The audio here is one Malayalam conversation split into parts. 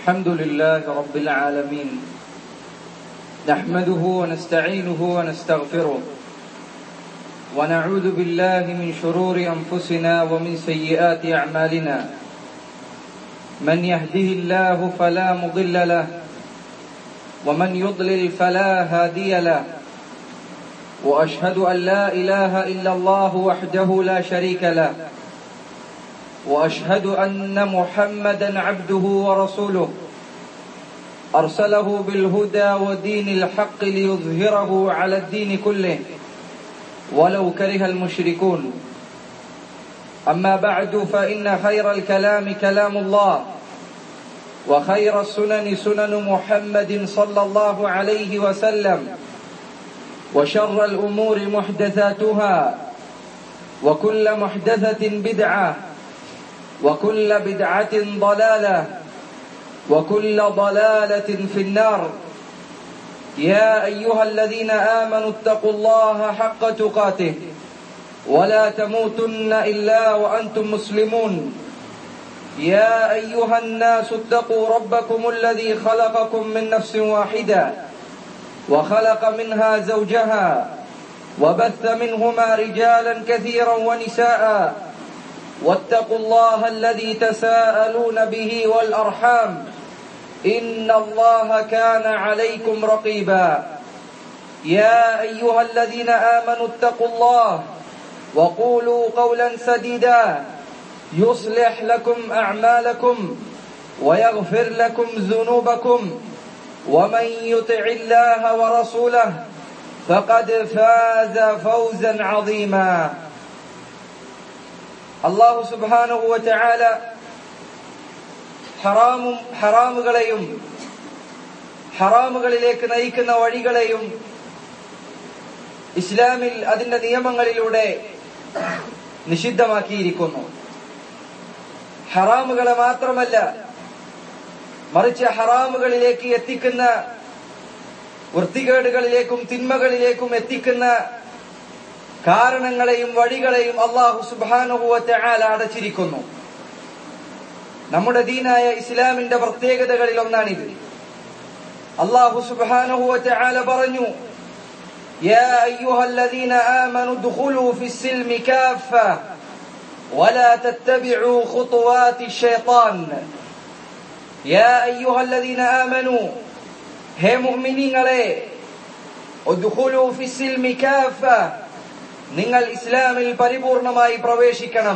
الحمد لله رب العالمين نحمده ونستعينه ونستغفره ونعوذ بالله من شرور أنفسنا ومن سيئات أعمالنا من يهده الله فلا مضل له ومن يضلل فلا هادي له وأشهد أن لا إله إلا الله وحده لا شريك له وأشهد أن محمدا عبده ورسوله أرسله بالهدى ودين الحق ليظهره على الدين كله ولو كره المشركون أما بعد فإن خير الكلام كلام الله وخير السنن سنن محمد صلى الله عليه وسلم وشر الأمور محدثاتها وكل محدثة بدعة وكل بدعة ضلالة وكل ضلالة في النار يا أيها الذين آمنوا اتقوا الله حق تقاته ولا تموتن إلا وأنتم مسلمون يا أيها الناس اتقوا ربكم الذي خلقكم من نفس واحدة وخلق منها زوجها وبث منهما رجالا كثيرا ونساء واتقوا الله الذي تساءلون به والأرحام إن الله كان عليكم رقيبا يا أيها الذين آمنوا اتقوا الله وقولوا قولا سديدا يصلح لكم أعمالكم ويغفر لكم ذنوبكم ومن يطع الله ورسوله فقد فاز فوزا عظيما അല്ലാഹു സുബ്ഹാനഹു വ തആല ഹറാമുകളെയും ഹറാമുകളിലേക്ക് നയിക്കുന്ന വഴികളെയും ഇസ്ലാമിൽ അതിന്റെ നിയമങ്ങളിലൂടെ നിഷിദ്ധമാക്കിയിരിക്കുന്നു. ഹറാമുകളെ മാത്രമല്ല, മറിച്ച് ഹറാമുകളിലേക്ക് എത്തിക്കുന്ന വൃത്തികേടുകളിലേക്കും തിന്മകളിലേക്കും എത്തിക്കുന്ന കാരണങ്ങളെയും വഴികളെയും അല്ലാഹു സുബ്ഹാനഹു വ തആല അടച്ചിരിക്കുന്നു. നമ്മുടെ ദീനായ ഇസ്ലാമിന്റെ പ്രത്യേകതകളിൽ ഒന്നാണിത്. അല്ലാഹു സുബ്ഹാനഹു വ തആല പറഞ്ഞു, യാ അയ്യുഹല്ലദീന ആമനു ദുഖുലൂ ഫിസ്സിൽമി കാഫ വലാ തത്തബിഉ ഖുതുവാതി ശൈത്താൻ. യാ അയ്യുഹല്ലദീന ആമനു, ഹേ മുഅ്മിനീങ്ങളെ, ഉദ്ഖുലൂ ഫിസ്സിൽമി കാഫ, നിങ്ങൾ ഇസ്ലാമിൽ പരിപൂർണമായി പ്രവേശിക്കണം.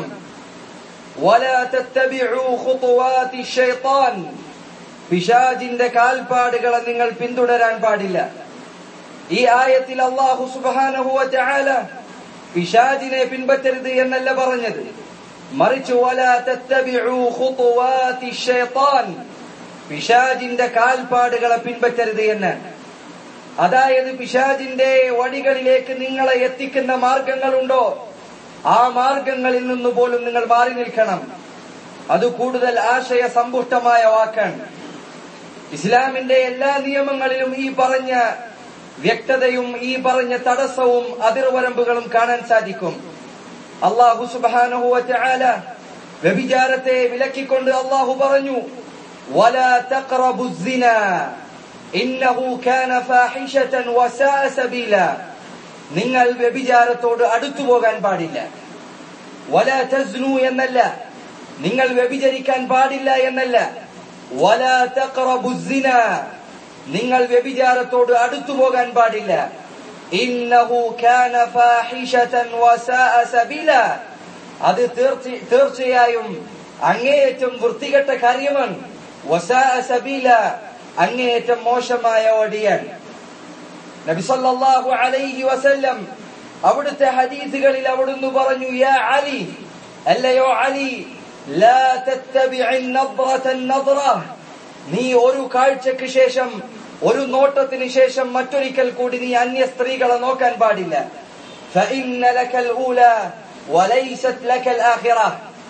വലാ തത്തബിഉ ഖുതുവാതി ശൈത്താൻ, പിശാചിന്റെ കാൽപ്പാടുകളെ നിങ്ങൾ പിന്തുടരാൻ പാടില്ല. ഈ ആയത്തിൽ അല്ലാഹു സുബ്ഹാനഹു വ തആല പിശാചിനെ പിൻപറ്റരുത് എന്നല്ല പറഞ്ഞത്, മറിച്ച് വലാ തത്തബിഉ ഖുതുവാതി ശൈത്താൻ, പിശാചിന്റെ കാൽപ്പാടുകളെ പിൻപറ്റരുത് എന്ന്. അതായത് പിശാചിന്റെ വഴികളിലേക്ക് നിങ്ങളെ എത്തിക്കുന്ന മാർഗങ്ങളുണ്ടോ, ആ മാർഗങ്ങളിൽ നിന്ന് പോലും നിങ്ങൾ മാറി നിൽക്കണം. അത് കൂടുതൽ ആശയ സമ്പുഷ്ടമായ വാക്കാണ്. ഇസ്ലാമിന്റെ എല്ലാ നിയമങ്ങളിലും ഈ പറഞ്ഞ വ്യക്തതയും ഈ പറഞ്ഞ തടസ്സവും അതിർവരമ്പുകളും കാണാൻ സാധിക്കും. അല്ലാഹു സുബ്ഹാനഹു വ തആല വ്യഭിചാരത്തെ വിലക്കിക്കൊണ്ട് അല്ലാഹു പറഞ്ഞു, വലാ തഖറബുസ് സിനാ ഇന്നഹു കാന ഫാഹിശതൻ വസാഅ സബീല, നിങ്ങൾ വ്യഭിചാരത്തോട് അടുത്തു പോകാൻ പാടില്ല. വലാ തസ്നു എന്നല്ല, നിങ്ങൾ വ്യഭിചരിക്കാൻ പാടില്ല എന്നല്ല. വലാ തഖറബുസ് സിനാ, നിങ്ങൾ വ്യഭിചാരത്തോട് അടുത്തു പോകാൻ പാടില്ല. ഇന്നഹു കാന ഫാഹിശതൻ വസാഅ സബീല, അത് തീർച്ചയായും അങ്ങേയറ്റം വൃത്തികെട്ട കാര്യമാണ്. വസാഅ സബീല, അങ്ങേയറ്റം മോശമായ വഴിയാണ്. നബി സല്ലല്ലാഹു അലൈഹി വസല്ലം അവിടുത്തെ ഹദീസുകളിൽ അവിടുന്ന് പറഞ്ഞു, യാ അലി, അല്ലയോ അലി, ലാ തത്തബിഇൻ നദ്റതൻ നദ്റ, നീ ഒരു കാഴ്ചയ്ക്ക് ശേഷം, ഒരു നോട്ടത്തിന് ശേഷം മറ്റൊരിക്കൽ കൂടി നീ അന്യ സ്ത്രീകളെ നോക്കാൻ പാടില്ല. ഫഇന്ന ലകൽ ഊലാ വലൈസത് ലകൽ ആഖിറ,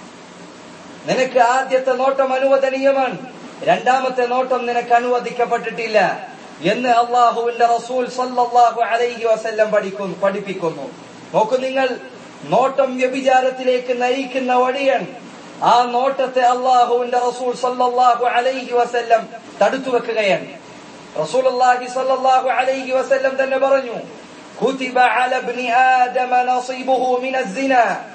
നിനക്ക് ആദ്യത്തെ നോട്ടം അനുവദനീയമാണ്, രണ്ടാമത്തെ നോട്ടം നിനക്ക് അനുവദിക്കപ്പെട്ടിട്ടില്ല എന്ന് അല്ലാഹുവിന്റെ റസൂൽ സല്ലല്ലാഹു അലൈഹി വസല്ലം പഠിപ്പിക്കുന്നു. നോക്കൂ നിങ്ങൾ, നോട്ടം വ്യഭിചാരത്തിലേക്ക് നയിക്കുന്ന വഴിയാണ്. ആ നോട്ടത്തെ അല്ലാഹുവിന്റെ റസൂൽ സല്ലല്ലാഹു അലൈഹി വസല്ലം തടുത്തു വെക്കുകയാണ്. റസൂലുള്ളാഹി സല്ലല്ലാഹു അലൈഹി വസല്ലം തന്നെ പറഞ്ഞു, കുതിബ അല ഇബ്നി ആദമ നസീബുഹു മിനസ് സിന.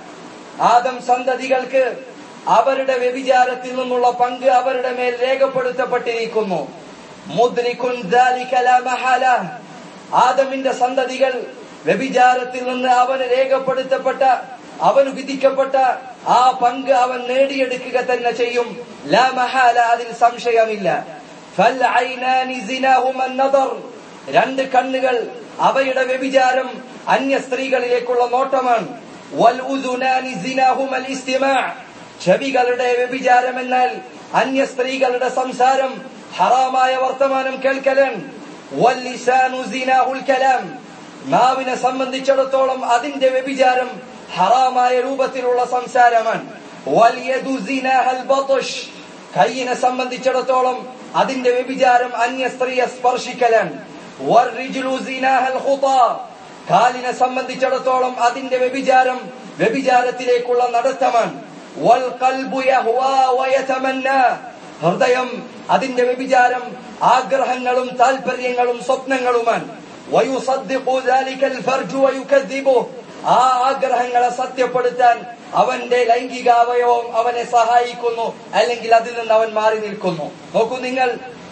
ആദം സന്തതികൾക്ക് അവരുടെ വ്യഭിചാരത്തിൽ നിന്നുള്ള പങ്ക് അവരുടെ മേൽ രേഖപ്പെടുത്തപ്പെട്ടിരിക്കുന്നു. മുദ്രികുൻ ദാലിക ലാ മഹാല. ആദമിന്റെ സന്തതികൾ വ്യഭിചാരത്തിൽ നിന്ന് അവന് രേഖപ്പെടുത്തപ്പെട്ട, അവന് വിധിക്കപ്പെട്ട ആ പങ്ക് അവൻ നേടിയെടുക്കുക തന്നെ ചെയ്യും. ലാ മഹാല, അതിൽ സംശയമില്ല. ഫൽ ഐനാനി സിനാഹുമ നദർ. രണ്ട് കണ്ണുകൾ അവയുടെ വ്യഭിചാരം അന്യ സ്ത്രീകളിലേക്കുള്ള നോട്ടമാണ്. വൽ ഉദുനാനി സിനാഹുമൽ ഇസ്തിമാ. ചെവികളുടെ വ്യഭിചാരം എന്നാൽ അന്യ സ്ത്രീകളുടെ സംസാരം, ഹറാമായ വർത്തമാനം കേൾക്കലാണ്. വൽ ലിസാനു സിനാഹുൽ കലാം. നാവിനെ സംബന്ധിച്ചിടത്തോളം അതിന്റെ വ്യഭിചാരം ഹറാമായ രൂപത്തിലുള്ള സംസാരമാണ്. വൽ യദു സിനാഹൽ ബത്ഷ്. കൈയിനെ സംബന്ധിച്ചിടത്തോളം അതിന്റെ വ്യഭിചാരം അന്യ സ്ത്രീയെ സ്പർശിക്കലാണ്. വൽ റിജ്ലു സിനാഹൽ ഖുതാ. കാലിനെ സംബന്ധിച്ചിടത്തോളം അതിന്റെ വ്യഭിചാരം വ്യഭിചാരത്തിലേക്കുള്ള നടത്തമാണ്. വൽ ഖൽബു യഹ്വാ വയതമന്നാ. ഹൃദയം അതിന്റെ വ്യഭിചാരം ആഗ്രഹങ്ങളും താൽപര്യങ്ങളും സ്വപ്നങ്ങളുമാണ്. വയുസദ്ദിഖു ദാലികൽ ഫർജു വയുകദ്ദിബുഹു. ആ ആഗ്രഹങ്ങളെ സത്യപ്പെടുത്താൻ അവന്റെ ലൈംഗികാവയവം അവനെ സഹായിക്കുന്നു, അല്ലെങ്കിൽ അതിൽ നിന്ന് അവൻ മാറി നിൽക്കുന്നു. നോക്കൂ നിങ്ങൾ,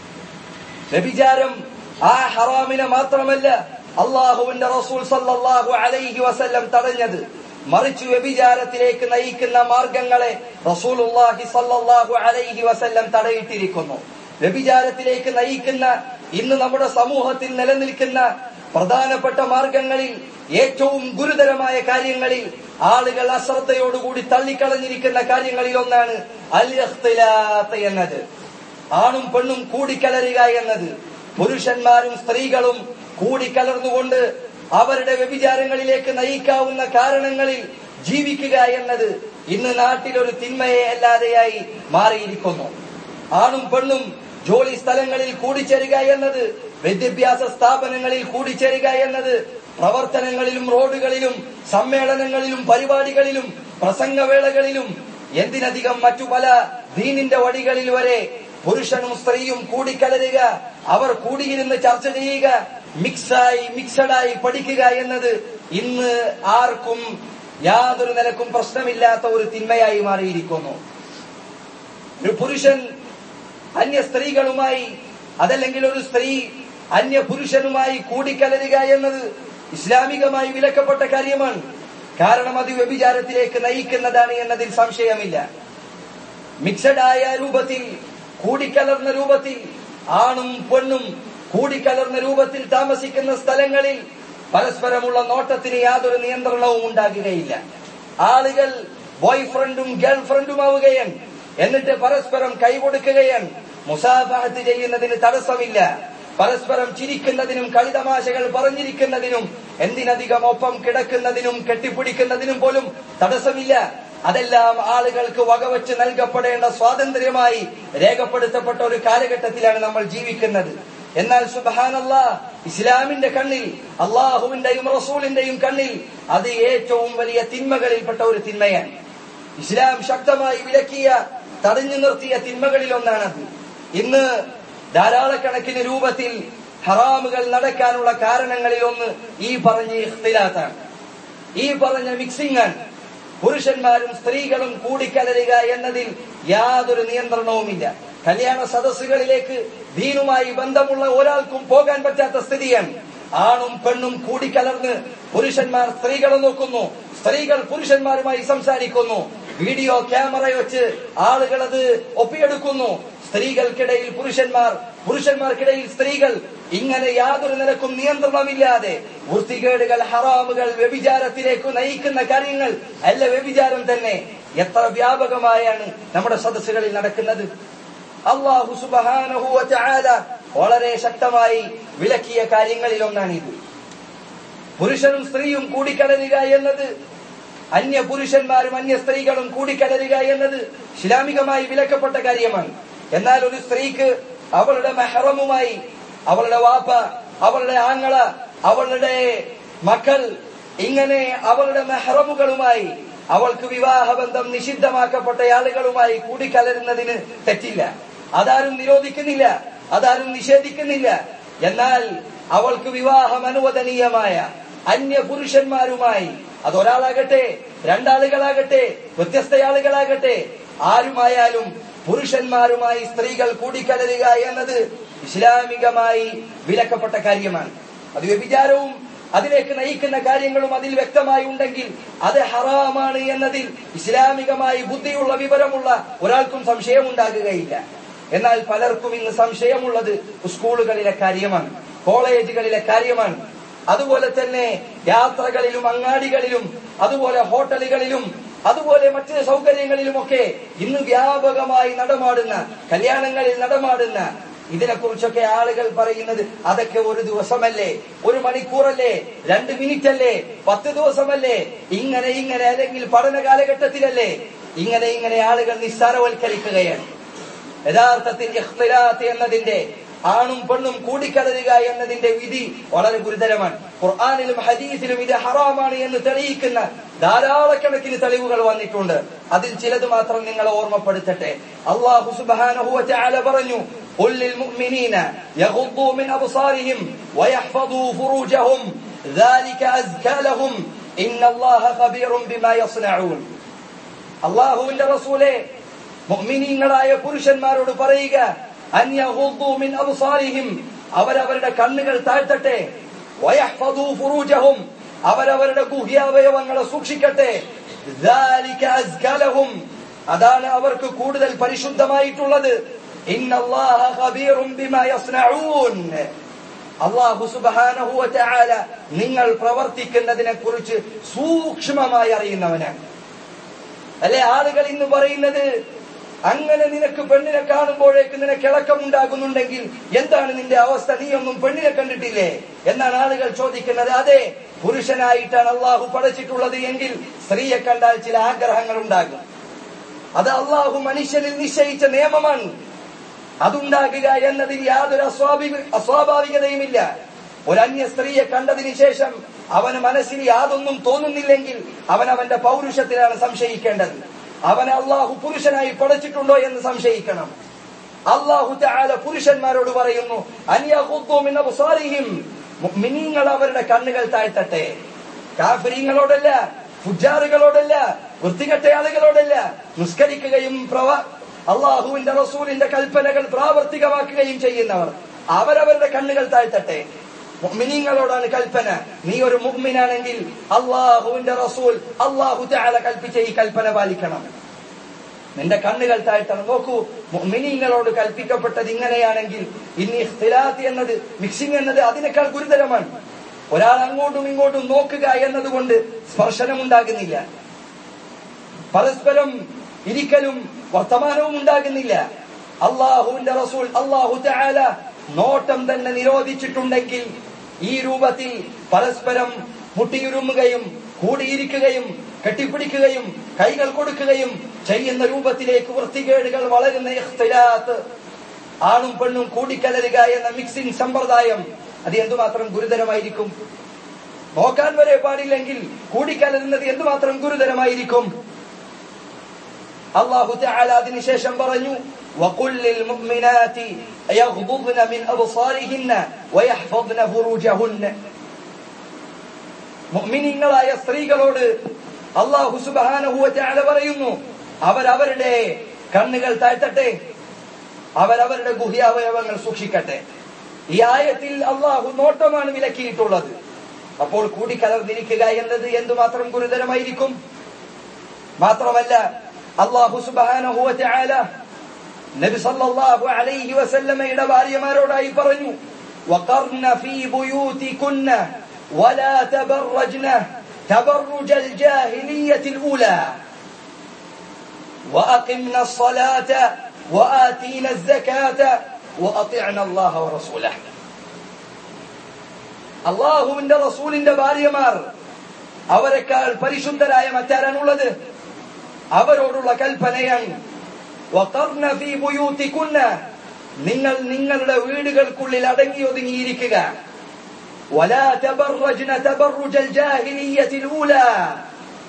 വ്യഭിചാരം ആ ഹറാമിനെ മാത്രമല്ല അല്ലാഹുവിന്റെ റസൂൽ സല്ലല്ലാഹു അലൈഹി വസല്ലം തടഞ്ഞത്, മറിച്ച് വ്യഭിചാരത്തിലേക്ക് നയിക്കുന്ന മാർഗങ്ങളെ റസൂലുള്ളാഹി സല്ലല്ലാഹു അലൈഹി വസല്ലം തടയിട്ടിരിക്കുന്നു. വ്യഭിചാരത്തിലേക്ക് നയിക്കുന്ന ഇന്ന് നമ്മുടെ സമൂഹത്തിൽ നിലനിൽക്കുന്ന പ്രധാനപ്പെട്ട മാർഗങ്ങളിൽ ഏറ്റവും ഗുരുതരമായ കാര്യങ്ങളിൽ ആളുകൾ അശ്രദ്ധയോടുകൂടി തള്ളിക്കളഞ്ഞിരിക്കുന്ന കാര്യങ്ങളിൽ ഒന്നാണ് അൽ ഇഖ്തിലാത്ത് എന്നത്. ആണും പെണ്ണും കൂടിക്കലരുക എന്നത്. പുരുഷന്മാരും സ്ത്രീകളും കൂടിക്കലർന്നുകൊണ്ട് അവരുടെ വ്യഭിചാരങ്ങളിലേക്ക് നയിക്കാവുന്ന കാരണങ്ങളിൽ ജീവിക്കുക എന്നത് ഇന്ന് നാട്ടിലൊരു തിന്മയെ അല്ലാതെയായി മാറിയിരിക്കുന്നു. ആണും പെണ്ണും ജോലി സ്ഥലങ്ങളിൽ കൂടിച്ചേരുക എന്നത്, വിദ്യാഭ്യാസ സ്ഥാപനങ്ങളിൽ കൂടിച്ചേരുക എന്നത്, പ്രവർത്തനങ്ങളിലും റോഡുകളിലും സമ്മേളനങ്ങളിലും പരിപാടികളിലും പ്രസംഗവേളകളിലും എന്തിനധികം മറ്റു പല ദീനിന്റെ വഴികളിൽ വരെ പുരുഷനും സ്ത്രീയും കൂടിക്കലരുക, അവർ കൂടിയിരുന്ന് ചർച്ച ചെയ്യുക, മിക്സഡായി പഠിക്കുക എന്നത് ഇന്ന് ആർക്കും യാതൊരു നിലക്കും പ്രശ്നമില്ലാത്ത ഒരു തിന്മയായി മാറിയിരിക്കുന്നു. ഒരു പുരുഷൻ അന്യ സ്ത്രീകളുമായി, അതല്ലെങ്കിൽ ഒരു സ്ത്രീ അന്യ പുരുഷനുമായി കൂടിക്കലരുക എന്നത് ഇസ്ലാമികമായി വിലക്കപ്പെട്ട കാര്യമാണ്. കാരണം അത് വ്യഭിചാരത്തിലേക്ക് നയിക്കുന്നതാണ് എന്നതിൽ സംശയമില്ല. മിക്സഡായ രൂപത്തിൽ, കൂടിക്കലർന്ന രൂപത്തിൽ, ആണും പെണ്ണും കൂടിക്കലർന്ന രൂപത്തിൽ താമസിക്കുന്ന സ്ഥലങ്ങളിൽ പരസ്പരമുള്ള നോട്ടത്തിന് യാതൊരു നിയന്ത്രണവും ഉണ്ടാകുകയില്ല. ആളുകൾ ബോയ്ഫ്രണ്ടും ഗേൾഫ്രണ്ടുമാവുകയാണ്, എന്നിട്ട് പരസ്പരം കൈകൊടുക്കുകയാണ്. മുസാഫഹത്ത് ചെയ്യുന്നതിന് തടസ്സമില്ല. പരസ്പരം ചിരിക്കുന്നതിനും കളിതമാശകൾ പറഞ്ഞിരിക്കുന്നതിനും എന്തിനധികം ഒപ്പം കിടക്കുന്നതിനും കെട്ടിപ്പിടിക്കുന്നതിനും പോലും തടസ്സമില്ല. അതെല്ലാം ആളുകൾക്ക് വകവച്ച് നൽകപ്പെടേണ്ട സ്വാതന്ത്ര്യമായി രേഖപ്പെടുത്തപ്പെട്ട ഒരു കാലഘട്ടത്തിലാണ് നമ്മൾ ജീവിക്കുന്നത്. എന്നാൽ സുബ്ഹാനല്ലാഹ്, ഇസ്ലാമിന്റെ കണ്ണിൽ, അള്ളാഹുവിന്റെയും റസൂലിന്റെയും കണ്ണിൽ അത് ഏറ്റവും വലിയ തിന്മകളിൽപ്പെട്ട ഒരു തിന്മയാണ്. ഇസ്ലാം ശക്തമായി വിലക്കിയ, തടഞ്ഞു നിർത്തിയ തിന്മകളിൽ ഒന്നാണത്. ഇന്ന് ധാരാളക്കണക്കിന് രൂപത്തിൽ ഹറാമുകൾ നടക്കാനുള്ള കാരണങ്ങളിൽ ഒന്ന് ഈ പറഞ്ഞ ഇഖ്തിലാത്താണ്, ഈ പറഞ്ഞ മിക്സിംഗ് ആണ്. പുരുഷന്മാരും സ്ത്രീകളും കൂടിക്കലരുക എന്നതിൽ യാതൊരു നിയന്ത്രണവുമില്ല. കല്യാണ സദസ്സുകളിലേക്ക് ദീനുമായി ബന്ധമുള്ള ഒരാൾക്കും പോകാൻ പറ്റാത്ത സ്ഥിതിയാണ്. ആണും പെണ്ണും കൂടിക്കലർന്ന് പുരുഷന്മാർ സ്ത്രീകളെ നോക്കുന്നു, സ്ത്രീകൾ പുരുഷന്മാരുമായി സംസാരിക്കുന്നു, വീഡിയോ ക്യാമറ വെച്ച് ആളുകൾ അത് ഒപ്പിയെടുക്കുന്നു. സ്ത്രീകൾക്കിടയിൽ പുരുഷന്മാർ, പുരുഷന്മാർക്കിടയിൽ സ്ത്രീകൾ, ഇങ്ങനെ യാതൊരു നിലക്കും നിയന്ത്രണമില്ലാതെ വൃത്തികേടുകൾ, ഹറാമുകൾ, വ്യഭിചാരത്തിലേക്ക് നയിക്കുന്ന കാര്യങ്ങൾ അല്ല വ്യഭിചാരം തന്നെ എത്ര വ്യാപകമായാണ് നമ്മുടെ സദസ്സുകളിൽ നടക്കുന്നത്. അല്ലാഹു സുബ്ഹാനഹു വ തആല വളരെ ശക്തമായി വിലക്കിയ കാര്യങ്ങളിൽ ഒന്നാണിത്. പുരുഷനും സ്ത്രീയും കൂടിക്കലരുക എന്നത്, അന്യ പുരുഷന്മാരും അന്യ സ്ത്രീകളും കൂടിക്കലരുക എന്നത് ഇസ്ലാമികമായി വിലക്കപ്പെട്ട കാര്യമാണ്. എന്നാൽ ഒരു സ്ത്രീക്ക് അവളുടെ മെഹ്റമുമായി, അവളുടെ വാപ്പ, അവളുടെ ആങ്ങള, അവളുടെ മക്കൾ, ഇങ്ങനെ അവളുടെ മെഹ്റമുകളുമായി അവൾക്ക് വിവാഹബന്ധം നിഷിദ്ധമാക്കപ്പെട്ട ആളുകളുമായി കൂടിക്കലരുന്നതിന് തെറ്റില്ല. അതാരും നിരോധിക്കുന്നില്ല, അതാരും നിഷേധിക്കുന്നില്ല. എന്നാൽ അവൾക്ക് വിവാഹം അനുവദനീയമായ അന്യ പുരുഷന്മാരുമായി, അതൊരാളാകട്ടെ രണ്ടാളുകളാകട്ടെ വ്യത്യസ്ത ആളുകളാകട്ടെ ആരുമായാലും പുരുഷന്മാരുമായി സ്ത്രീകൾ കൂടിക്കലരുക എന്നത് ഇസ്ലാമികമായി വിലക്കപ്പെട്ട കാര്യമാണ്. അത് വ്യഭിചാരവും അതിലേക്ക് നയിക്കുന്ന കാര്യങ്ങളും അതിൽ വ്യക്തമായി ഉണ്ടെങ്കിൽ അത് ഹറാമാണ് എന്നതിൽ ഇസ്ലാമികമായി ബുദ്ധിയുള്ള വിവരമുള്ള ഒരാൾക്കും സംശയമുണ്ടാകുകയില്ല. എന്നാൽ പലർക്കും ഇന്ന് സംശയമുള്ളത് സ്കൂളുകളിലെ കാര്യമാണ്, കോളേജുകളിലെ കാര്യമാണ്. അതുപോലെ തന്നെ യാത്രകളിലും അങ്ങാടികളിലും അതുപോലെ ഹോട്ടലുകളിലും അതുപോലെ മറ്റ് സൗകര്യങ്ങളിലുമൊക്കെ ഇന്ന് വ്യാപകമായി നടമാടുന്ന, കല്യാണങ്ങളിൽ നടമാടുന്ന ഇതിനെക്കുറിച്ചൊക്കെ ആളുകൾ പറയുന്നത് അതൊക്കെ ഒരു ദിവസമല്ലേ, ഒരു മണിക്കൂറല്ലേ, 2 മിനിറ്റല്ലേ, 10 ദിവസമല്ലേ, ഇങ്ങനെ അല്ലെങ്കിൽ പഠന കാലഘട്ടത്തിലല്ലേ, ഇങ്ങനെ ആളുകൾ നിസ്സാരവൽക്കരിക്കുകയാണ്. യഥാർത്ഥത്തിൽ ഇഖ്തിലാത്ത് എന്നതിന്റെ ആണും പെണ്ണും കൂടിക്കലരുക എന്നതിന്റെ വിധി വളരെ ഗുരുതരമാണ്. ഖുർആനിലും ഹദീസിലും ഇത് ഹറാമാണ് എന്ന് തെളിയിക്കുന്ന ധാരാളക്കണക്കിന് തെളിവുകൾ വന്നിട്ടുണ്ട്. അതിൽ ചിലത് മാത്രം നിങ്ങളെ ഓർമ്മപ്പെടുത്തട്ടെ. അല്ലാഹു സുബ്ഹാനഹു വ തആല പറഞ്ഞു, ഖുൽ ലിൽ മുഅ്മിനീന യഗ്ദൂ മിൻ അബ്സാരിഹിം വയഹ്ഫദൂ ഫുറൂജഹും ദാലിക അസ്കാ ലഹും ഇന്നല്ലാഹ ഖബീറുൻ ബിമാ യസ്നഊൻ. അല്ലാഹുവിന്റെ റസൂലേ, മുഅ്മിനീങ്ങളായ പുരുഷന്മാരോട് പറയുക, അൻ യഗ്ദൂ മിൻ അബ്സാരിഹിം, അവരവരുടെ കണ്ണുകൾ താഴ്ത്തട്ടെ, വയഹ്ഫദൂ ഫുറൂജഹും, അവരവരുടെ ഗുഹ്യാവയവങ്ങളെ സൂക്ഷിക്കട്ടെ, ദാലിക അസ്കാ ലഹും, അതാണ് അവർക്ക് കൂടുതൽ പരിശുദ്ധമായിട്ടുള്ളത്, ഇന്നല്ലാഹ ഖബീറുൻ ബിമാ യസ്നഊൻ. അല്ലാഹു സുബ്ഹാനഹു വ തആല നിങ്ങൾ പ്രവർത്തിക്കുന്നതിനെ കുറിച്ച് സൂക്ഷ്മമായി അറിയുന്നവനാണ്. അല്ലെ, ആളുകൾ ഇന്ന് പറയുന്നത്, അങ്ങനെ നിനക്ക് പെണ്ണിനെ കാണുമ്പോഴേക്ക് നിനക്ക് ഇളക്കമുണ്ടാകുന്നുണ്ടെങ്കിൽ എന്താണ് നിന്റെ അവസ്ഥ, നീ ഒന്നും പെണ്ണിനെ കണ്ടിട്ടില്ലേ എന്നാണ് ആളുകൾ ചോദിക്കുന്നത്. അതെ, പുരുഷനായിട്ടാണ് അള്ളാഹു പടച്ചിട്ടുള്ളത് എങ്കിൽ സ്ത്രീയെ കണ്ടാൽ ചില ആഗ്രഹങ്ങൾ ഉണ്ടാകും. അത് അള്ളാഹു മനുഷ്യനിൽ നിശ്ചയിച്ച നിയമമാണ്. അതുണ്ടാകുക എന്നതിൽ യാതൊരു അസ്വാഭാവികതയുമില്ല. ഒരന്യ സ്ത്രീയെ കണ്ടതിന് ശേഷം അവന് മനസ്സിൽ യാതൊന്നും തോന്നുന്നില്ലെങ്കിൽ അവൻ അവന്റെ പൗരുഷത്തിലാണ് സംശയിക്കേണ്ടത്. അവനെ അള്ളാഹു പുരുഷനായി പടച്ചിട്ടുണ്ടോ എന്ന് സംശയിക്കണം. അള്ളാഹു തആല പുരുഷന്മാരോട് പറയുന്നു, അൻ യഗ്ദൂ മിൻ അബ്സാരിഹിം, മുഅ്മിനീങ്ങൾ അവരുടെ കണ്ണുകൾ താഴ്ത്തട്ടെ. കാഫിരീങ്ങളോടല്ല, ഫുജാറുകളോടല്ല, വൃത്തികെട്ട ആളുകളോടല്ല. നിസ്കരിക്കുകയും അള്ളാഹുവിന്റെ റസൂലിന്റെ കൽപ്പനകൾ പ്രാവർത്തികമാക്കുകയും ചെയ്യുന്നവർ അവരവരുടെ കണ്ണുകൾ താഴ്ത്തട്ടെ. മുഅ്മിനീങ്ങളോടാണ് കൽപ്പന. നീ ഒരു മുഅ്മിനാണെങ്കിൽ അള്ളാഹുവിന്റെ റസൂൽ അള്ളാഹു തആല കൽപ്പിച്ച ഈ കൽപ്പന പാലിക്കണം, നിന്റെ കണ്ണുകൾ താഴ്ത്തണം. നോക്കൂ, മുഅ്മിനീങ്ങളോട് കൽപ്പിക്കപ്പെട്ടത് ഇങ്ങനെയാണെങ്കിൽ ഇനി ഇഖ്തിലാത്ത് എന്നത്, മിക്സിംഗ് എന്നത് അതിനേക്കാൾ ഗുരുതരമാണ്. ഒരാൾ അങ്ങോട്ടും ഇങ്ങോട്ടും നോക്കുക എന്നതുകൊണ്ട് സ്പർശനമുണ്ടാകുന്നില്ല, പരസ്പരം ഇരിക്കലും വർത്തമാനവും ഉണ്ടാകുന്നില്ല. അള്ളാഹുവിന്റെ റസൂൽ അള്ളാഹു തആല നോട്ടം തന്നെ നിരോധിച്ചിട്ടുണ്ടെങ്കിൽ ഈ രൂപത്തിൽ പരസ്പരം മുട്ടിയുരുമുകയും കൂടിയിരിക്കുകയും കെട്ടിപ്പിടിക്കുകയും കൈകൾ കൊടുക്കുകയും ചെയ്യുന്ന രൂപത്തിലേക്ക് വൃത്തികേടുകൾ വളരുന്ന ഇഖ്തിലാത്ത്, ആണും പെണ്ണും കൂടിക്കലരുക എന്ന മിക്സിംഗ് സമ്പ്രദായം, അത് എന്തുമാത്രം ഗുരുതരമായിരിക്കും. നോക്കാൻ വരെ പാടില്ലെങ്കിൽ കൂടിക്കലരുന്നത് എന്തുമാത്രം ഗുരുതരമായിരിക്കും. അല്ലാഹു തആല അതിനുശേഷം പറഞ്ഞു, وقل للمؤمنات يغضضن من أبصارهن ويحفظن فروجهن. മുഅ്മിനീങ്ങളായ സ്ത്രീകളോട് അല്ലാഹു സുബ്ഹാനഹു വ തആല പറയുന്നു, അവരവരുടെ കണ്ണുകൾ താഴ്ത്തട്ടെ, അവരവരുടെ ഗുഹ്യാവയവങ്ങൾ സൂക്ഷിക്കട്ടെ. ഈ ആയത്തിൽ അല്ലാഹു നോട്ടമാണ് വിലക്കിയിട്ടുള്ളത്. അപ്പോൾ കൂടിക്കലർന്നിരിക്കുക എന്നത് എന്തുമാത്രം ഗുരുതരമായിരിക്കും. മാത്രമല്ല അല്ലാഹു സുബ്ഹാനഹു വ തആല നബി സല്ലല്ലാഹു അലൈഹി വസല്ലമയുടെ ഭാര്യമാരോടായി പറഞ്ഞു, വഖർന ഫീ ബുയൂതികുന്ന വലാ തബറജ്ന തബറുജൽ ജാഹിലിയ്യത്തിൽ ഊലാ വഅഖിംന الصലാത വആതീന الസകാത വഅതിഅന അല്ലാഹ വറസൂലഹു. അല്ലാഹുവിന്റെ റസൂലിന്റെ ഭാര്യമാർ അവരെക്കാൾ പരിശുദ്ധരായ മറ്റാരാണുള്ളത്? അവരോടുള്ള കൽപ്പനയാണ്, വഖർന ഫീ ബുയൂതികുന്ന, നിങ്ങൾ നിങ്ങളുടെ വീടുകൾക്കുള്ളിൽ അടങ്ങി ഒതുങ്ങിയിരിക്കുക. വലാ തബറജ്ന തബറുജൽ ജാഹിലിയ്യത്തിൽ ഊലാ,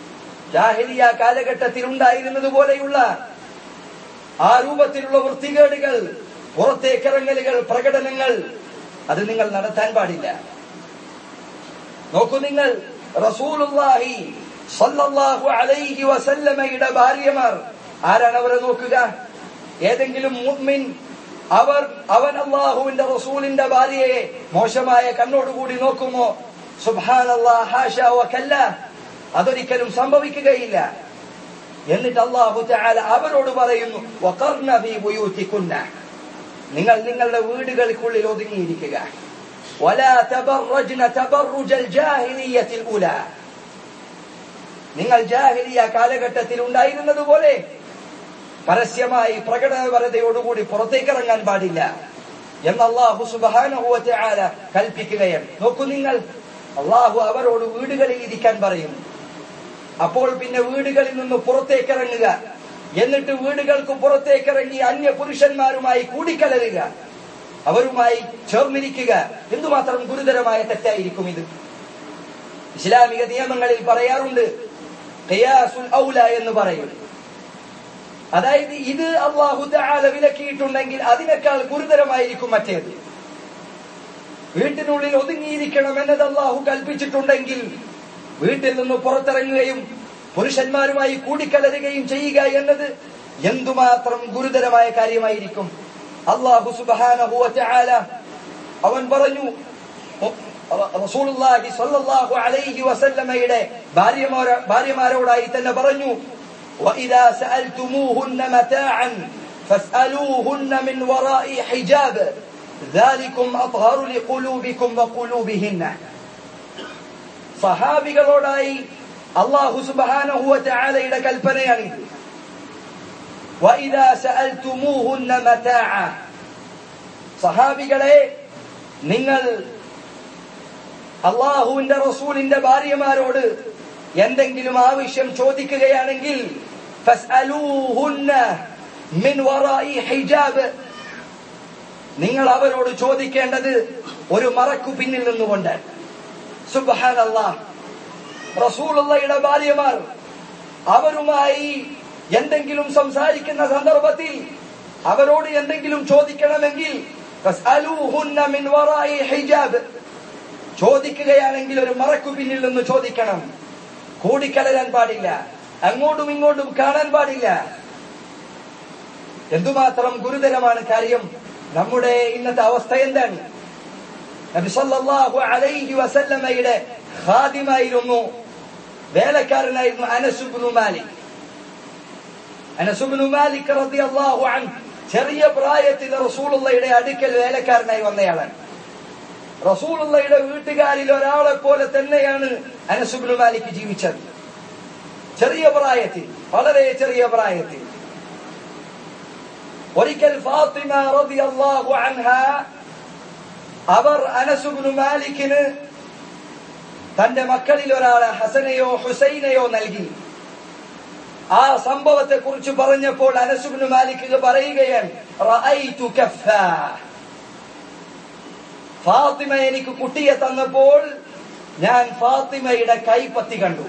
ജാഹിലിയ കാലഘട്ടത്തിൽ ഉണ്ടായിരുന്നത് പോലെയുള്ള ആ രൂപത്തിലുള്ള വൃത്തികേടുകൾ, പുറത്തേക്കിറങ്ങലുകൾ, പ്രകടനങ്ങൾ അത് നിങ്ങൾ നടത്താൻ പാടില്ല. നോക്കൂ, നിങ്ങൾ റസൂലുള്ളാഹി സ്വല്ലല്ലാഹു അലൈഹി വസല്ലമയുടെ ഭാര്യമാർ ആരാണ്? അവരെ നോക്കുക. ഏതെങ്കിലും മുഅ്മിൻ അവൻ അല്ലാഹുവിന്റെ റസൂലിന്റെ ഭാര്യയെ മോശമായ കണ്ണോടുകൂടി നോക്കുമോ? സുബ്ഹാനല്ലാഹ്, ഹാഷാ വകല്ലാ, അതൊരിക്കലും സംഭവിക്കുകയില്ല. എന്നിട്ട് അല്ലാഹു തആല അവരോട് പറയുന്നു, വഖർന ഫീ ബുയൂതികുന്ന, നിങ്ങൾ നിങ്ങളുടെ വീടുകൾക്കുള്ളിൽ ഒതുങ്ങിയിരിക്കുക. വലാ തബറജ്ന തബറുജൽ ജാഹിലിയ്യത്തിൽ ഉലാ, നിങ്ങൾ ജാഹിലിയ കാലഘട്ടത്തിൽ ഉണ്ടായിരുന്നതുപോലെ പരസ്യമായി പ്രകടനപരതയോടുകൂടി പുറത്തേക്കിറങ്ങാൻ പാടില്ല എന്ന് അല്ലാഹു സുബ്ഹാനഹു വ തആല കൽപ്പിക്കുകയാണ്. നോക്കൂ, നിങ്ങൾ അല്ലാഹു അവരോട് വീടുകളിൽ ഇരിക്കാൻ പറയും. അപ്പോൾ പിന്നെ വീടുകളിൽ നിന്ന് പുറത്തേക്കിറങ്ങുക, എന്നിട്ട് വീടുകൾക്ക് പുറത്തേക്കിറങ്ങി അന്യ പുരുഷന്മാരുമായി കൂടിക്കലരുക, അവരുമായി ചേർന്നിരിക്കുക. എന്തുമാത്രം ഗുരുതരമായ തെറ്റായിരിക്കും ഇത്. ഇസ്ലാമിക നിയമങ്ങളിൽ പറയാറുണ്ട് ഖിയാസുൽ ഔല എന്ന് പറയും. അതായത് ഇത് അല്ലാഹു തആല വിലക്കിയിട്ടുണ്ടെങ്കിൽ അതിനേക്കാൾ ഗുരുതരമായിരിക്കും മറ്റേത്. വീട്ടിനുള്ളിൽ ഒതുങ്ങിയിരിക്കണം എന്നത് അല്ലാഹു കൽപ്പിച്ചിട്ടുണ്ടെങ്കിൽ വീട്ടിൽ നിന്ന് പുറത്തിറങ്ങുകയും പുരുഷന്മാരുമായി കൂടിക്കലരുകയും ചെയ്യുക എന്നത് എന്തുമാത്രം ഗുരുതരമായ കാര്യമായിരിക്കും. അല്ലാഹു സുബ്ഹാനഹു വ തആല അവൻ പറഞ്ഞു, റസൂലുള്ളാഹി സ്വല്ലല്ലാഹു അലൈഹി വസല്ലമയുടെ ഭാര്യമാരോടായി തന്നെ പറഞ്ഞു, وإذا سألتموهن متاعا فاسألوهن من وراء حجاب ذلكم أطهر لقلوبكم وقلوبهن. സഹാബികളോടായി അല്ലാഹു സുബ്ഹാനഹു വ തആലയുടെ കൽപ്പനയാണിത്. وإذا سألتموهن متاعا, സഹാബികളെ, നിങ്ങൾ അല്ലാഹുവിന്റെ റസൂലിന്റെ ഭാര്യമാരോട് എന്തെങ്കിലും ആവശ്യം ചോദിക്കുകയാണെങ്കിൽ ഫസ്അലൂഹുന്ന മിൻ വറാഇ ഹിജാബ്, നിങ്ങൾ അവരോട് ചോദിക്കേണ്ടത് ഒരു മറക്കു പിന്നിൽ നിന്നുകൊണ്ട്. സുബ്ഹാനല്ലാഹ്, റസൂലുള്ളാഹിയുടെ ഭാര്യമാർ അവരുമായി എന്തെങ്കിലും സംസാരിക്കുന്ന സന്ദർഭത്തിൽ അവരോട് എന്തെങ്കിലും ചോദിക്കണമെങ്കിൽ ഫസ്അലൂഹുന്ന മിൻ വറാഇ ഹിജാബ്, ചോദിക്കുകയാണെങ്കിൽ ഒരു മറക്കു പിന്നിൽ നിന്ന് ചോദിക്കണം. കൂടിക്കലരാൻ പാടില്ല, അങ്ങോട്ടും ഇങ്ങോട്ടും കാണാൻ പാടില്ല. എന്തുമാത്രം ഗുരുതരമാണ് കാര്യം. നമ്മുടെ ഇന്നത്തെ അവസ്ഥ എന്താണ്? നബി സല്ലല്ലാഹു അലൈഹി വസല്ലമയുടെ ഖാദിമായിരുന്നു, വേലക്കാരനായിരുന്നു അനസ് ഇബ്നു മാലിക്. അനസ് ഇബ്നു മാലിക് റളിയല്ലാഹു അൻഹു ചെറിയ പ്രായത്തിൽ റസൂലുള്ളാഹിയുടെ അടുക്കൽ വേലക്കാരനായി വന്നയാളാണ്. റസൂലുള്ളാഹിയുടെ വീട്ടുകാരിൽ ഒരാളെ പോലെ തന്നെയാണ് അനസ് ഇബ്നു മാലിക് ജീവിച്ചത്. ചെറിയ പ്രായത്തിൽ, വളരെ ചെറിയ പ്രായത്തിൽ. ഒരിക്കൽ ഫാത്തിമ റളിയല്ലാഹു അൻഹാ അവർ അനസ് ഇബ്നു മാലിക്കിന് തന്റെ മക്കളിൽ ഒരാളെ ഹസനെയോ ഹുസൈനെയോ നൽകി. ആ സംഭവത്തെ കുറിച്ച് പറഞ്ഞപ്പോൾ അനസ് ഇബ്നു മാലിക് പറയുകയാണ്, റഅയ്തു കഫാ, ഫാത്തിമ എനിക്ക് കുട്ടിയെ തന്നപ്പോൾ ഞാൻ ഫാത്തിമയുടെ കൈപ്പത്തി കണ്ടു.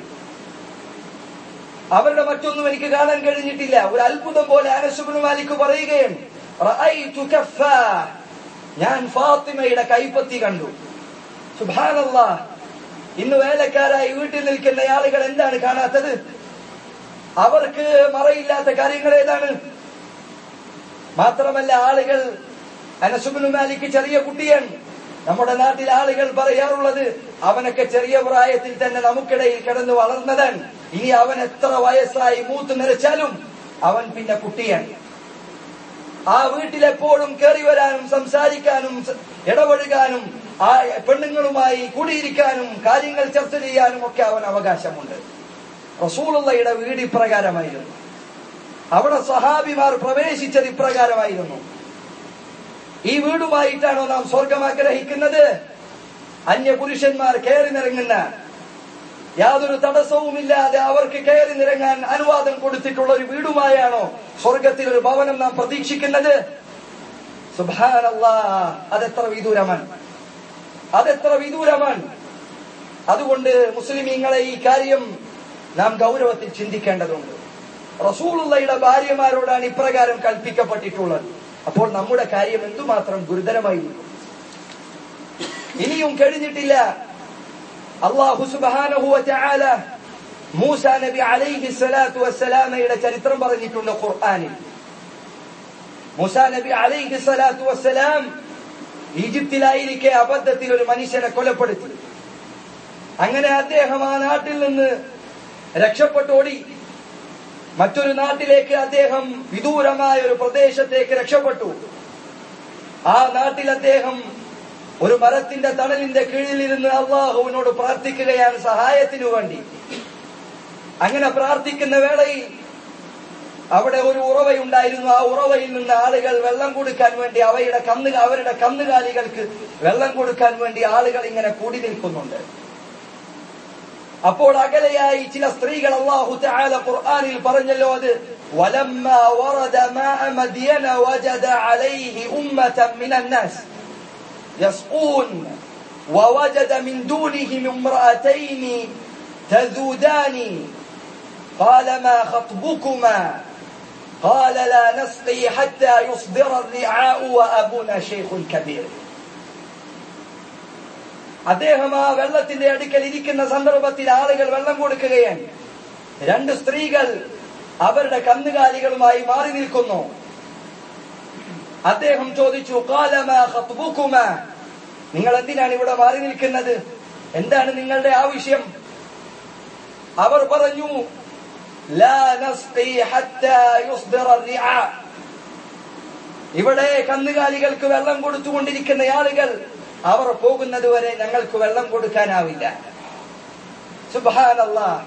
അവരുടെ മറ്റൊന്നും എനിക്ക് കാണാൻ കഴിഞ്ഞിട്ടില്ല. ഒരു അത്ഭുതം പോലെ അനസ് ഇബ്നു മാലിക് പറയുകയാണ്, റഅയ്തു കഫാ, ഞാൻ ഫാത്തിമയുടെ കൈപ്പത്തി കണ്ടു. സുബ്ഹാനല്ലാഹ്, ഇന്ന് വേലക്കാരായി വീട്ടിൽ നിൽക്കുന്ന ആളുകൾ എന്താണ് കാണാത്തത്? അവർക്ക് മറയില്ലാത്ത കാര്യങ്ങൾ ഏതാണ്? മാത്രമല്ല, ആളുകൾ അനസ് ഇബ്നു മാലിക് ചെറിയ കുട്ടിയാണ്. നമ്മുടെ നാട്ടിൽ ആളുകൾ പറയാറുള്ളത്, അവനൊക്കെ ചെറിയ പ്രായത്തിൽ തന്നെ നമുക്കിടയിൽ കിടന്ന് വളർന്നതാണ്, ഇനി അവൻ എത്ര വയസ്സായി മൂത്ത് നിറച്ചാലും അവൻ പിന്നെ കുട്ടിയാണ്. ആ വീട്ടിലെപ്പോഴും കയറി വരാനും സംസാരിക്കാനും ഇടപഴകാനും ആ പെണ്ണുങ്ങളുമായി കൂടിയിരിക്കാനും കാര്യങ്ങൾ ചർച്ച ചെയ്യാനും ഒക്കെ അവൻ അവകാശമുണ്ട്. റസൂലുള്ളാഹിയുടെ വീട് ഇപ്രകാരമായിരുന്നു. അവിടെ സഹാബിമാർ പ്രവേശിച്ചത് ഇപ്രകാരമായിരുന്നു. ഈ വീടുമായിട്ടാണോ നാം സ്വർഗം ആഗ്രഹിക്കുന്നത്? അന്യപുരുഷന്മാർ കയറി നിറങ്ങുന്ന, യാതൊരു തടസ്സവുമില്ലാതെ അവർക്ക് കയറി നിറങ്ങാൻ അനുവാദം കൊടുത്തിട്ടുള്ള ഒരു വീടുമായാണോ സ്വർഗത്തിൽ ഒരു ഭവനം നാം പ്രതീക്ഷിക്കുന്നത്? സുബ്ഹാനല്ലാഹ്, അതെത്ര വിദൂരമാണ്, അതെത്ര വിദൂരമാണ്. അതുകൊണ്ട് മുസ്ലിമീങ്ങളെ ഈ കാര്യം നാം ഗൗരവത്തിൽ ചിന്തിക്കേണ്ടതുണ്ട്. റസൂലുള്ളാഹിയുടെ ഭാര്യമാരോടാണ് ഇപ്രകാരം കൽപ്പിക്കപ്പെട്ടിട്ടുള്ളത്. അപ്പോൾ നമ്മുടെ കാര്യം എന്തുമാത്രം ഗുരുതരമായിരുന്നു. ഇനിയും കഴിഞ്ഞിട്ടില്ല. അല്ലാഹു സുബ്ഹാനഹു വ തആല മൂസാ നബി അലൈഹി സ്വലാത്തു വസ്സലാമയുടെ ചരിത്രം പറഞ്ഞിട്ടുണ്ട് ഖുർആനിൽ. മൂസാ നബി അലൈഹി സ്വലാത്തു വസ്സലാം ഈജിപ്തിലായിരിക്കെ അബദ്ധത്തിൽ ഒരു മനുഷ്യനെ കൊലപ്പെടുത്തി. അങ്ങനെ അദ്ദേഹം ആ നാട്ടിൽ നിന്ന് രക്ഷപ്പെട്ടോടി. മറ്റൊരു നാട്ടിലേക്ക് അദ്ദേഹം വിദൂരമായ ഒരു പ്രദേശത്തേക്ക് രക്ഷപ്പെട്ടു. ആ നാട്ടിൽ അദ്ദേഹം ഒരു മരത്തിന്റെ തണലിന്റെ കീഴിലിരുന്ന് അല്ലാഹുവിനോട് പ്രാർത്ഥിക്കുകയാണ് സഹായത്തിനു വേണ്ടി. അങ്ങനെ പ്രാർത്ഥിക്കുന്ന വേളയിൽ അവിടെ ഒരു ഉറവയുണ്ടായിരുന്നു. ആ ഉറവയിൽ നിന്ന് ആളുകൾ വെള്ളം കൊടുക്കാൻ വേണ്ടി അവരുടെ കന്നുകാലികൾക്ക് വെള്ളം കൊടുക്കാൻ വേണ്ടി ആളുകൾ ഇങ്ങനെ കൂടി നിൽക്കുന്നുണ്ട്. അപ്പോൾ അകലെയായി ചില സ്ത്രീകൾ അല്ലാഹു തആല ഖുർആനിൽ പറഞ്ഞല്ലോ, അത് വലമ്മാ വറദ മാഅ മദിയന വജദ അലൈഹി ഉമ്മതൻ മിനൻ നാസ് യസ്ഖൂൻ വവജദ മിൻ ദൂനിഹിം ഇംറഅതൈനി തദൂദാനി ഖാല മാ ഖത്ബുകുമാ ഖാല ലാ നസ്ഖി ഹത്താ യുസ്ദിറ الرعاء وأبونا شيخ كبير. അദ്ദേഹം ആ വെള്ളത്തിന്റെ അടുക്കൽ ഇരിക്കുന്ന സന്ദർഭത്തിൽ ആളുകൾ വെള്ളം കൊടുക്കുകയാണ്. രണ്ട് സ്ത്രീകൾ അവരുടെ കന്നുകാലികളുമായി മാറി നിൽക്കുന്നു. അദ്ദേഹം ചോദിച്ചു, ഖാല മാ ഖത്ബുകുമാ, നിങ്ങൾ എന്തിനാണ് ഇവിടെ മാറി നിൽക്കുന്നത്? എന്താണ് നിങ്ങളുടെ ആവശ്യം? അവർ പറഞ്ഞു, ലാ നസ്ഖി ഹത്താ യുസ്ദിറ الرعاء, ഇവിടെ കന്നുകാലികൾക്ക് വെള്ളം കൊടുത്തുകൊണ്ടിരിക്കുന്ന ആളുകൾ അവർ പോകുന്നത് വരെ ഞങ്ങൾക്ക് വെള്ളം കൊടുക്കാനാവില്ല. സുബ്ഹാനല്ലാഹ്.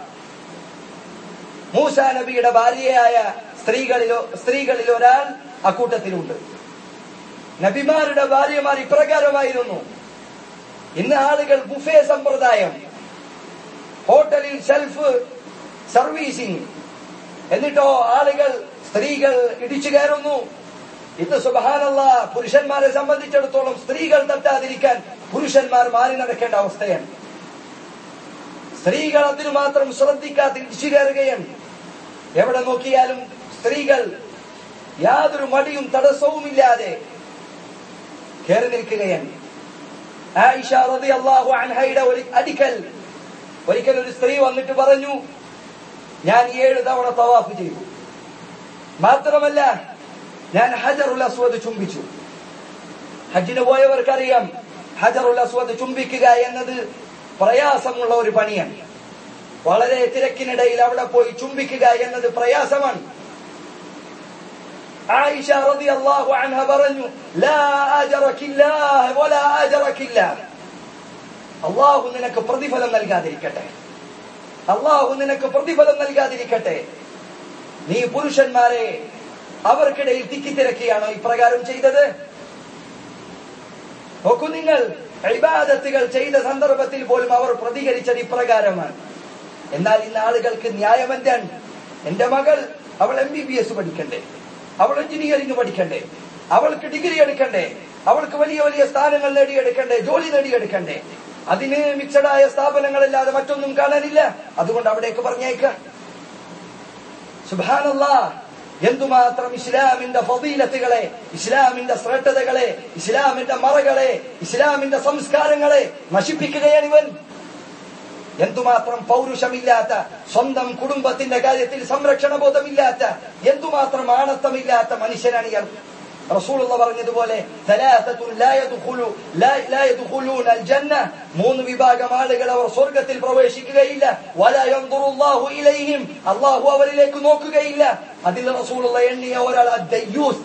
മൂസാ നബിയുടെ ഭാര്യയായ സ്ത്രീകളിൽ ഒരാൾ അക്കൂട്ടത്തിലുണ്ട്. നബിമാരുടെ ഭാര്യമാർ ഇപ്രകാരമായിരുന്നു. ഇന്ന് ആളുകൾ ബുഫേ സമ്പ്രദായം, ഹോട്ടലിൽ സെൽഫ് സർവീസിംഗ്, എന്നിട്ടോ ആളുകൾ സ്ത്രീകൾ ഇടിച്ചു കയറുന്നു. ഇന്ന് സുബ്ഹാനല്ലാഹ് പുരുഷന്മാരെ സംബന്ധിച്ചിടത്തോളം സ്ത്രീകൾ തട്ടാതിരിക്കാൻ പുരുഷന്മാർ മാറി നടക്കേണ്ട അവസ്ഥയാണ്. സ്ത്രീകൾ അതിനു മാത്രം ശ്രദ്ധിക്കാതെ ഇടിച്ചു കയറുകയാണ്. എവിടെ നോക്കിയാലും സ്ത്രീകൾ യാതൊരു മടിയും തടസ്സവുമില്ലാതെ കയറി നിൽക്കുകയാണ്. ആയിഷ റളിയല്ലാഹു അൻഹയുടെ ഒരിക്കൽ ഒരു സ്ത്രീ വന്നിട്ട് പറഞ്ഞു, ഞാൻ 7 തവണ തവാഫ് ചെയ്തു, മാത്രമല്ല ഞാൻ ഹജറുൽ അസ്വദ് ചുംബിച്ചു. ഹജ്ജിന് പോയവർക്കറിയാം, ഹജറുൽ അസ്വദ് ചുംബിക്കുക എന്നത് പ്രയാസമുള്ള ഒരു പണിയാണ്. വളരെ തിരക്കിനിടയിൽ അവിടെ പോയി ചുംബിക്കുക എന്നത് പ്രയാസമാണ്. ആയിഷ റളിയല്ലാഹു അൻഹ പറഞ്ഞു, ലാ അജറകില്ലാഹ് വലാ അജറകില്ലാഹ്, അല്ലാഹു നിനക്ക് പ്രതിഫലം നൽകാതിരിക്കട്ടെ, അല്ലാഹു നിനക്ക് പ്രതിഫലം നൽകാതിരിക്കട്ടെ. നീ പുരുഷന്മാരെ അവർക്കിടയിൽ തിക്കിത്തിരക്കിയാണോ ഇപ്രകാരം ചെയ്തത്? നോക്കൂ, നിങ്ങൾ ഇബാദത്തുകൾ ചെയ്ത സന്ദർഭത്തിൽ പോലും അവർ പ്രതികരിച്ചത് ഇപ്രകാരമാണ്. എന്നാൽ ഇന്ന് ആളുകൾക്ക് ന്യായം എന്താണ്? എന്റെ മകൾ, അവൾ MBBS പഠിക്കണ്ടേ, അവൾ എഞ്ചിനീയറിംഗ് പഠിക്കണ്ടേ, അവൾക്ക് ഡിഗ്രി എടുക്കണ്ടേ, അവൾക്ക് വലിയ വലിയ സ്ഥാനങ്ങൾ നേടിയെടുക്കണ്ടേ, ജോലി നേടിയെടുക്കണ്ടേ, അതിന് മിക്സഡായ സ്ഥാപനങ്ങളല്ലാതെ മറ്റൊന്നും കാണാനില്ല, അതുകൊണ്ട് അവിടേക്ക് പറഞ്ഞേക്ക. സുബ്ഹാനല്ലാഹ്. എന്തുമാത്രം ഇസ്ലാമിന്റെ ഫളീലത്തുകളെ, ഇസ്ലാമിന്റെ ശ്രേഷ്ഠതകളെ, ഇസ്ലാമിന്റെ മറകളെ, ഇസ്ലാമിന്റെ സംസ്കാരങ്ങളെ നശിപ്പിക്കുകയാണ് ഇവൻ. എന്തുമാത്രം പൗരുഷമില്ലാത്ത, സ്വന്തം കുടുംബത്തിന്റെ കാര്യത്തിൽ സംരക്ഷണ ബോധമില്ലാത്ത, എന്തുമാത്രം ആണത്തമില്ലാത്ത മനുഷ്യനാണ് ഇയാൾ. റസൂലുള്ളാഹി പറഞ്ഞതുപോലെ, മൂന്ന് വിഭാഗം ആളുകൾ അവർ സ്വർഗത്തിൽ പ്രവേശിക്കുകയില്ല. വലാ യൻദുറുല്ലാഹു ഇലൈഹിം, അല്ലാഹു അവരിലേക്ക് നോക്കുകയില്ല. അതിൽ റസൂലുള്ളാഹി എണ്ണിയ ഒരാൾ അദ്ദയ്യൂസ്.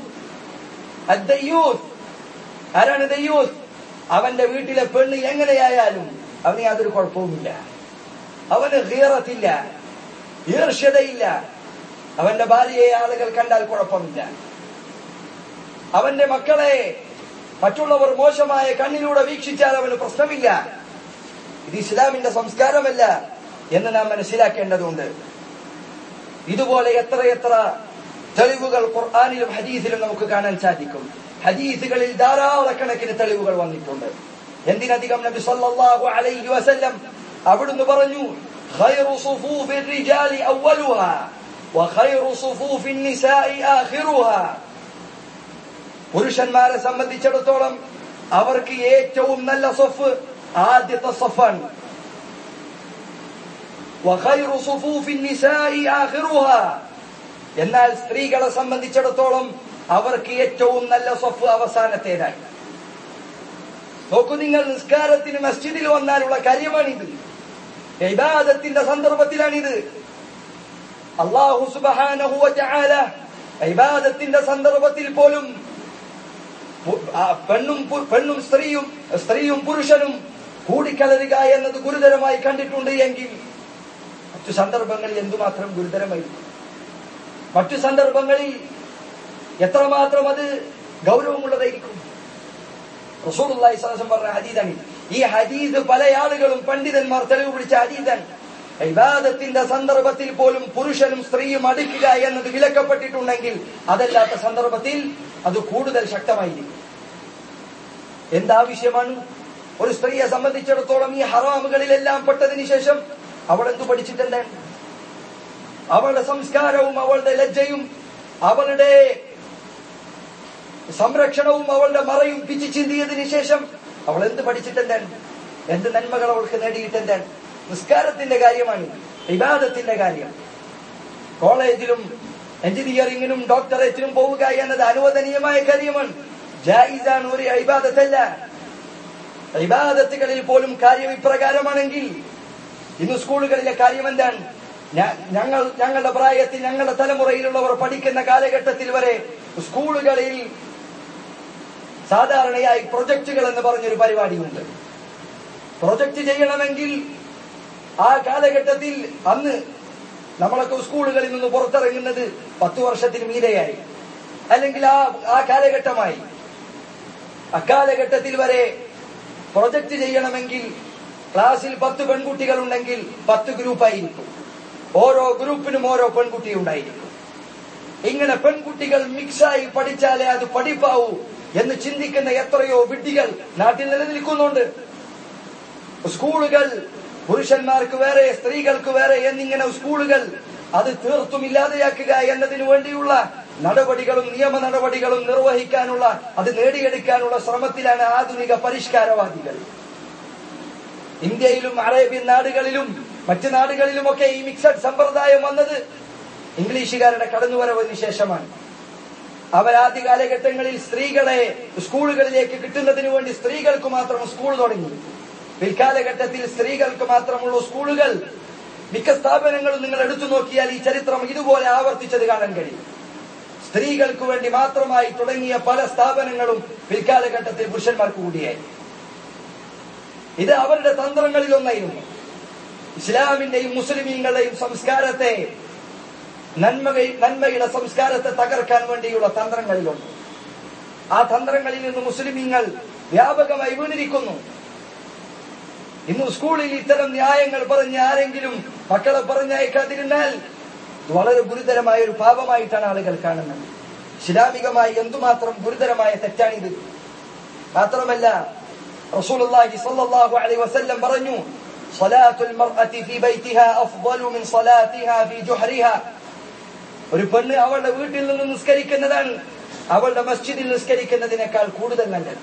ആരാണ് ദയ്യൂസ്? അവന്റെ വീട്ടിലെ പെണ്ണ് എങ്ങനെയായാലും അവന് യാതൊരു കുഴപ്പവുമില്ല, അവന് ഖീറത്തില്ല, ഈർഷ്യതയില്ല, അവന്റെ ഭാര്യയെ ആളുകൾ കണ്ടാൽ കുഴപ്പമില്ല, അവന്റെ മക്കളെ മറ്റുള്ളവർ മോശമായ കണ്ണിലൂടെ വീക്ഷിച്ചാൽ അവന് പ്രശ്നമില്ല. ഇത് ഇസ്ലാമിന്റെ സംസ്കാരമല്ല എന്ന് നാം മനസ്സിലാക്കേണ്ടതുണ്ട്. ഇതുപോലെ എത്രയെത്ര തെളിവുകൾ ഖുർആനിലും ഹദീസിലും നമുക്ക് കാണാൻ സാധിക്കും. ഹദീസുകളിൽ ധാരാളക്കണക്കിന് തെളിവുകൾ വന്നിട്ടുണ്ട്. എന്തിനധികം നബി സല്ലല്ലാഹു അലൈഹി വസല്ലം അവിടുന്ന് പറഞ്ഞു, خير صفوف الرجال أولها وخير صفوف النساء آخرها. പുരുഷന്മാരെ സംബന്ധിച്ചിടത്തോളം അവർക്ക് ഏറ്റവും നല്ല സഫ് ആദ്യത്തെ സഫാണ്. وخير صفوف النساء آخرها. എന്നാൽ സ്ത്രീകളെ സംബന്ധിച്ചിടത്തോളം അവർക്ക് ഏറ്റവും നല്ല സഫ് അവസാനത്തേതാണ്. നോക്കൂ നിങ്ങൾ, നിസ്കാരത്തിന് മസ്ജിദിൽ വന്നാലുള്ള കാര്യമാണിത്. ഇബാദത്തിന്റെ സന്ദർഭത്തിലാണിത്. അല്ലാഹു സുബ്ഹാനഹു വ തആല ഇബാദത്തിന്റെ സന്ദർഭത്തിൽ പോലും പെണ്ണും സ്ത്രീയും പുരുഷനും കൂടിക്കലരുക എന്നത് ഗുരുതരമായി കണ്ടിട്ടുണ്ട് എങ്കിൽ മറ്റു സന്ദർഭങ്ങളിൽ എന്തുമാത്രം ഗുരുതരമായിരിക്കും, മറ്റു സന്ദർഭങ്ങളിൽ എത്രമാത്രം അത് ഗൗരവമുള്ളതായിരിക്കും. റസൂലുള്ളാഹി സ്വല്ലല്ലാഹു അലൈഹി വസല്ലം പറഞ്ഞ ഹദീസാണ്. ഈ ഹദീസ് പല ആളുകളും പണ്ഡിതന്മാർ തെളിവ് പിടിച്ച ഹദീസാണ്. ഇബാദത്തിന്റെ സന്ദർഭത്തിൽ പോലും പുരുഷനും സ്ത്രീയും അടുക്കുക എന്നത് വിലക്കപ്പെട്ടിട്ടുണ്ടെങ്കിൽ അതല്ലാത്ത സന്ദർഭത്തിൽ അത് കൂടുതൽ ശക്തമായിരിക്കും. എന്താവശ്യമാണ് ഒരു സ്ത്രീയെ സംബന്ധിച്ചിടത്തോളം ഈ ഹറാമുകളിലെല്ലാം പെട്ടതിന് ശേഷം അവൾ എന്തു പഠിച്ചിട്ടുണ്ട്? അവളുടെ സംസ്കാരവും അവളുടെ ലജ്ജയും അവളുടെ സംരക്ഷണവും അവളുടെ മറയും പിച്ചു ചിന്തിയതിനു ശേഷം അവൾ എന്ത് പഠിച്ചിട്ടെന്താണ്? എന്ത് നന്മകൾ അവൾക്ക് നേടിയിട്ടെന്താണ്? നിസ്കാരത്തിന്റെ കാര്യമാണ്, ഇബാദത്തിന്റെ കാര്യം. കോളേജിലും എഞ്ചിനീയറിംഗിനും ഡോക്ടറേറ്റിനും പോവുക എന്നത് അനുവദനീയമായ കാര്യമാണ്, ജായിസാണ്, ഒരു ഇബാദത്തല്ല. ഇബാദത്തുകളിൽ പോലും കാര്യം ഇപ്രകാരമാണെങ്കിൽ ഇന്ന് സ്കൂളുകളിലെ കാര്യം എന്താണ്? ഞങ്ങളുടെ പ്രായത്തിൽ ഞങ്ങളുടെ തലമുറയിലുള്ളവർ പഠിക്കുന്ന കാലഘട്ടത്തിൽ വരെ സ്കൂളുകളിൽ സാധാരണയായി പ്രൊജക്ടുകൾ എന്ന് പറഞ്ഞൊരു പരിപാടിയുണ്ട്. പ്രൊജക്ട് ചെയ്യണമെങ്കിൽ ആ കാലഘട്ടത്തിൽ അന്ന് നമ്മളൊക്കെ സ്കൂളുകളിൽ നിന്ന് പുറത്തിറങ്ങുന്നത് 10 വർഷത്തിന് മീതെയായി, അല്ലെങ്കിൽ ആ കാലഘട്ടമായി. അക്കാലഘട്ടത്തിൽ വരെ പ്രൊജക്ട് ചെയ്യണമെങ്കിൽ ക്ലാസ്സിൽ 10 പെൺകുട്ടികൾ ഉണ്ടെങ്കിൽ 10 ഗ്രൂപ്പായിരിക്കും, ഓരോ ഗ്രൂപ്പിനും ഓരോ പെൺകുട്ടി ഉണ്ടായിരിക്കും. ഇങ്ങനെ പെൺകുട്ടികൾ മിക്സായി പഠിച്ചാലേ അത് പഠിപ്പാവൂ എന്ന് ചിന്തിക്കുന്ന എത്രയോ വിഡ്ഢികൾ നാട്ടിൽ നിലനിൽക്കുന്നുണ്ട്. സ്കൂളുകൾ പുരുഷന്മാർക്ക് വേറെ സ്ത്രീകൾക്ക് വേറെ എന്നിങ്ങനെ സ്കൂളുകൾ അത് തീർത്തും ഇല്ലാതെയാക്കുക എന്നതിനു വേണ്ടിയുള്ള നടപടികളും നിയമ നടപടികളും നിർവഹിക്കാനുള്ള, അത് നേടിയെടുക്കാനുള്ള ശ്രമത്തിലാണ് ആധുനിക പരിഷ്കാരവാദികൾ. ഇന്ത്യയിലും അറേബ്യൻ നാടുകളിലും മറ്റു നാടുകളിലുമൊക്കെ ഈ മിക്സഡ് സമ്പ്രദായം വന്നത് ഇംഗ്ലീഷുകാരുടെ കടന്നുവരവിന് ശേഷമാണ്. അവർ ആദ്യ കാലഘട്ടങ്ങളിൽ സ്ത്രീകളെ സ്കൂളുകളിലേക്ക് കിട്ടുന്നതിന് വേണ്ടി സ്ത്രീകൾക്ക് മാത്രം സ്കൂൾ തുടങ്ങി. പിൽക്കാലഘട്ടത്തിൽ സ്ത്രീകൾക്ക് മാത്രമുള്ള സ്കൂളുകൾ മിക്ക സ്ഥാപനങ്ങളും നിങ്ങൾ എടുത്തു നോക്കിയാൽ ഈ ചരിത്രം ഇതുപോലെ ആവർത്തിച്ചത് കാണാൻ കഴിയും. സ്ത്രീകൾക്ക് വേണ്ടി മാത്രമായി തുടങ്ങിയ പല സ്ഥാപനങ്ങളും പിൽക്കാലഘട്ടത്തിൽ പുരുഷന്മാർക്ക് കൂടിയായി. ഇത് അവരുടെ തന്ത്രങ്ങളിൽ ഒന്നായിരുന്നു. ഇസ്ലാമിന്റെയും മുസ്ലിമീങ്ങളുടെയും സംസ്കാരത്തെ, നന്മയുടെ സംസ്കാരത്തെ തകർക്കാൻ വേണ്ടിയുള്ള തന്ത്രങ്ങളിലുണ്ട്. ആ തന്ത്രങ്ങളിൽ നിന്ന് മുസ്ലിമീങ്ങൾ വ്യാപകമായി വീണിരിക്കുന്നു. ഇന്ന് സ്കൂളിൽ ഇത്തരം ന്യായങ്ങൾ പറഞ്ഞ് ആരെങ്കിലും മക്കളെ പറഞ്ഞയക്കാതിരുന്നാൽ വളരെ ഗുരുതരമായ ഒരു പാപമായിട്ടാണ് ആളുകൾ കാണുന്നത്. ഇസ്ലാമികമായി എന്തുമാത്രം ഗുരുതരമായ തെറ്റാണിത്. മാത്രമല്ല റസൂലുള്ളാഹി സ്വല്ലല്ലാഹു അലൈഹി വസല്ലം പറഞ്ഞു, സ്വലാത്തുൽ മർഅതി ഫീ ബൈതിഹാ അഫ്ളു മിൻ സ്വലാത്തിഹാ ഫീ ജുഹ്രിഹാ. ഒരു പെണ്ണ് അവളുടെ വീട്ടിൽ നിന്ന് നിസ്കരിക്കുന്നതാണ് അവളുടെ മസ്ജിദിൽ നിസ്കരിക്കുന്നതിനേക്കാൾ കൂടുതൽ നല്ലത്.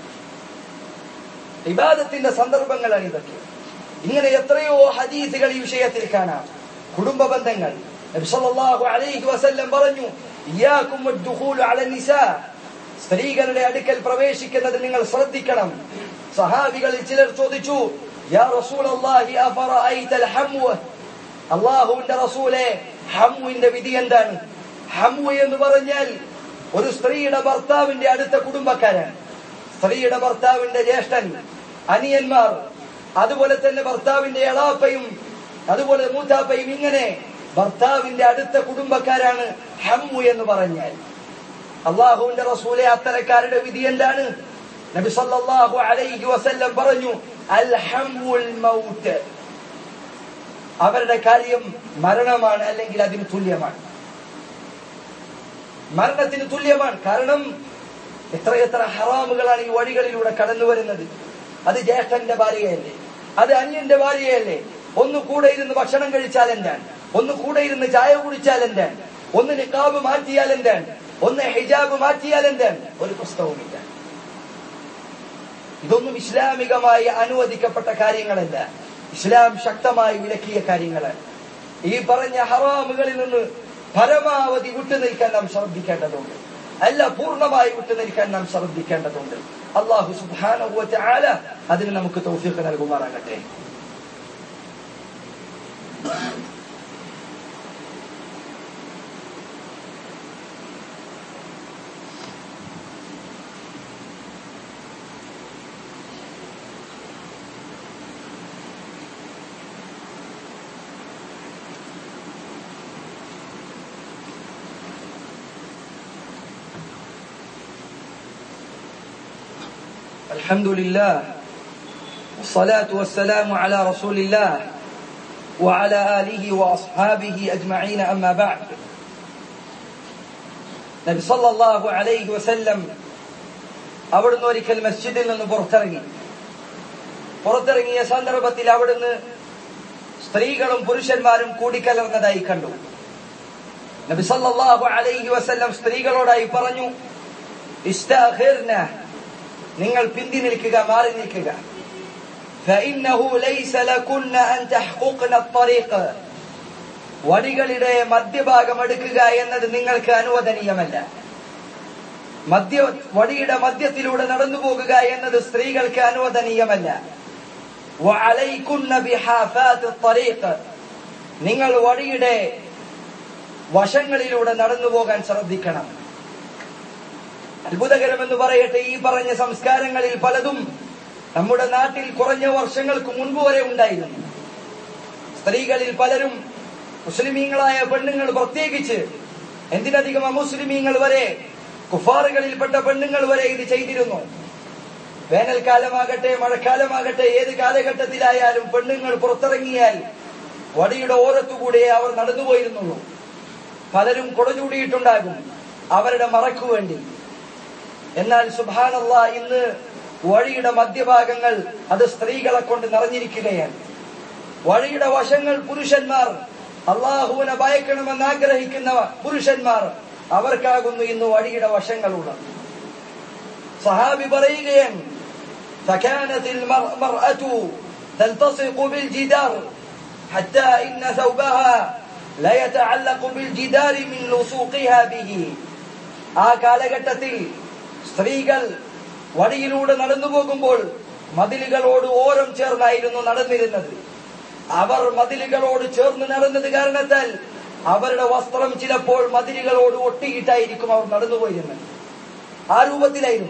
ഇബാദത്തിന്റെ സന്ദർഭങ്ങളാണ് ഇതൊക്കെ. ഇങ്ങനെ എത്രയോ ഹദീസുകൾ ഈ വിഷയത്തിൽ കാണാം. കുടുംബ ബന്ധങ്ങൾ നബി സല്ലല്ലാഹു അലൈഹി വസല്ലം പറഞ്ഞു, ഇയ്യാകും വദ്ദുഖൂലു അല നിസാ. സ്ത്രീകളുടെ അടുക്കൽ പ്രവേശിക്കുന്നത് നിങ്ങൾ ശ്രദ്ധിക്കണം. സഹാബികളിൽ ചിലർ ചോദിച്ചു, യാ റസൂലല്ലാഹി അഫറഅയ്തൽ ഹംവ. അല്ലാഹുവിന്റെ റസൂലേ, ഹംവിന്റെ വിധി എന്താണ്? ഹംവ് എന്ന് പറഞ്ഞാൽ ഒരു സ്ത്രീയുടെ ഭർത്താവിന്റെ അടുത്ത കുടുംബക്കാരാണ്. സ്ത്രീയുടെ ഭർത്താവിന്റെ ജ്യേഷ്ഠൻ, അനിയന്മാർ, അതുപോലെ തന്നെ ഭർത്താവിന്റെ എളാപ്പയും അതുപോലെ മൂത്താപ്പയും, ഇങ്ങനെ ഭർത്താവിന്റെ അടുത്ത കുടുംബക്കാരാണ് ഹംവു എന്ന് പറഞ്ഞാൽ. അല്ലാഹുവിന്റെ റസൂലെ, അത്തരക്കാരുടെ വിധി എന്താണ്? നബി സല്ലല്ലാഹു അലൈഹി വസല്ലം പറഞ്ഞു, അൽ ഹംവുൽ മൗത്ത്. അവരുടെ കാര്യം മരണമാണ്, അല്ലെങ്കിൽ അതിന് തുല്യമാണ്. മരണത്തിന് തുല്യമാണ്. കാരണം എത്രയെത്ര ഹറാമുകളാണ് ഈ വഴികളിലൂടെ കടന്നു വരുന്നത്. അത് ജ്യേഷ്ഠന്റെ ഭാര്യയല്ലേ, അത് അന്യന്റെ ഭാര്യയല്ലേ, ഒന്ന് കൂടെ ഇരുന്ന് ഭക്ഷണം കഴിച്ചാൽ എന്താണ്, ഒന്ന് കൂടെ ഇരുന്ന് ചായ കുടിച്ചാൽ എന്താണ്, ഒന്ന് നിഖാബ് മാറ്റിയാൽ എന്താണ്, ഒന്ന് ഹിജാബ് മാറ്റിയാൽ എന്താണ്, ഒരു പ്രശ്നവുമില്ല. ഇതൊന്നും ഇസ്ലാമികമായി അനുവദിക്കപ്പെട്ട കാര്യങ്ങളല്ല, ഇസ്ലാം ശക്തമായി വിലക്കിയ കാര്യങ്ങളാണ്. ഈ പറഞ്ഞ ഹറാമുകളിൽ നിന്ന് പരമാവധി വിട്ടുനിൽക്കാൻ നാം ശ്രദ്ധിക്കേണ്ടതുണ്ട്, അല്ല പൂർണ്ണമായി വിട്ടുനിൽക്കാൻ നാം ശ്രദ്ധിക്കേണ്ടതുണ്ട്. അല്ലാഹു സുബ്ഹാനഹു വ തആല അതിന് നമുക്ക് തൗഫീഖ് നൽകുമാറാകട്ടെ. الحمد لله والصلاة والسلام على رسول الله وعلى آله وأصحابه أجمعين أما بعد. നബി സല്ലല്ലാഹു അലൈഹി വസല്ലം അവിടുന്ന് ഒരിക്കൽ മസ്ജിദിൽ നിന്ന് പുറത്തിറങ്ങിയ സന്ദർഭത്തിൽ അവിടുന്ന് സ്ത്രീകളും പുരുഷന്മാരും കൂടിക്കലർന്നതായി കണ്ടു. നബി സല്ലല്ലാഹു അലൈഹി വസല്ലം സ്ത്രീകളോടായി പറഞ്ഞു, ഇസ്തഖിർന, നിങ്ങൾ പിന്തി നിൽക്കുക, മാറി നിൽക്കുക. فإنه ليس لكن أن تحققن الطريق, വടികളുടെ മധ്യഭാഗം എടുക്കുക എന്നത് നിങ്ങൾക്ക് അനുവദനീയമല്ല. വടിയുടെ മധ്യത്തിലൂടെ നടന്നു പോകുക എന്നത് സ്ത്രീകൾക്ക് അനുവദനീയമല്ല. وعليكن بحافات الطريق, നിങ്ങൾ വടിയുടെ വശങ്ങളിലൂടെ നടന്നു പോകാൻ ശ്രദ്ധിക്കണം. അത്ഭുതകരമെന്ന് പറയട്ടെ, ഈ പറഞ്ഞ സംസ്കാരങ്ങളിൽ പലതും നമ്മുടെ നാട്ടിൽ കുറഞ്ഞ വർഷങ്ങൾക്ക് മുൻപ് വരെ ഉണ്ടായിരുന്നു. സ്ത്രീകളിൽ പലരും, മുസ്ലിമീങ്ങളായ പെണ്ണുങ്ങൾ പ്രത്യേകിച്ച്, എന്തിനധികം അമുസ്ലിമീങ്ങൾ വരെ, കുഫാറുകളിൽപ്പെട്ട പെണ്ണുങ്ങൾ വരെ ഇത് ചെയ്തിരുന്നു. വേനൽക്കാലമാകട്ടെ മഴക്കാലമാകട്ടെ ഏത് കാലഘട്ടത്തിലായാലും പെണ്ണുങ്ങൾ പുറത്തിറങ്ങിയാൽ വടിയുടെ ഓരത്തുകൂടെ അവർ നടന്നുപോയിരുന്നുള്ളൂ. പലരും കൊടചൂടിയിട്ടുണ്ടാകും അവരുടെ മറക്കു വേണ്ടി. എന്നാൽ സുബ്ഹാനല്ലാഹ്, ഇന്ന് വഴിയുടെ മധ്യഭാഗങ്ങൾ അത് സ്ത്രീകളെ കൊണ്ട് നിറഞ്ഞിരിക്കുകയാണ്. വഴിയുടെ വശങ്ങൾ പുരുഷന്മാർ, അള്ളാഹുവിനെ ഭയക്കണമെന്ന് ആഗ്രഹിക്കുന്ന പുരുഷന്മാർ, അവർക്കാകുന്നു ഇന്ന് വഴിയുടെ വശങ്ങളുള്ളത്. സഹാബി പറയുകയാണ്, ഫകാനത്തിൽ മർഅതു തൽതസിഖു ബിൽ ജിദാർ ഹത്താ ഇന്ന സൗബഹാ ലാ യതഅല്ലഖു ബിൽ ജിദാരി മിൻ ലുസൂഖിഹാ ബിഹി. ആ കാലഘട്ടത്തിൽ സ്ത്രീകൾ വഴിയിലൂടെ നടന്നു പോകുമ്പോൾ മതിലുകളോട് ഓരം ചേർന്നായിരുന്നു നടന്നിരുന്നത്. അവർ മതിലുകളോട് ചേർന്ന് നടന്നത് കാരണത്താൽ അവരുടെ വസ്ത്രം ചിലപ്പോൾ മതിലുകളോട് ഒട്ടിയിട്ടായിരിക്കും അവർ നടന്നുപോയിരുന്നത്. ആ രൂപത്തിലായിരുന്നു.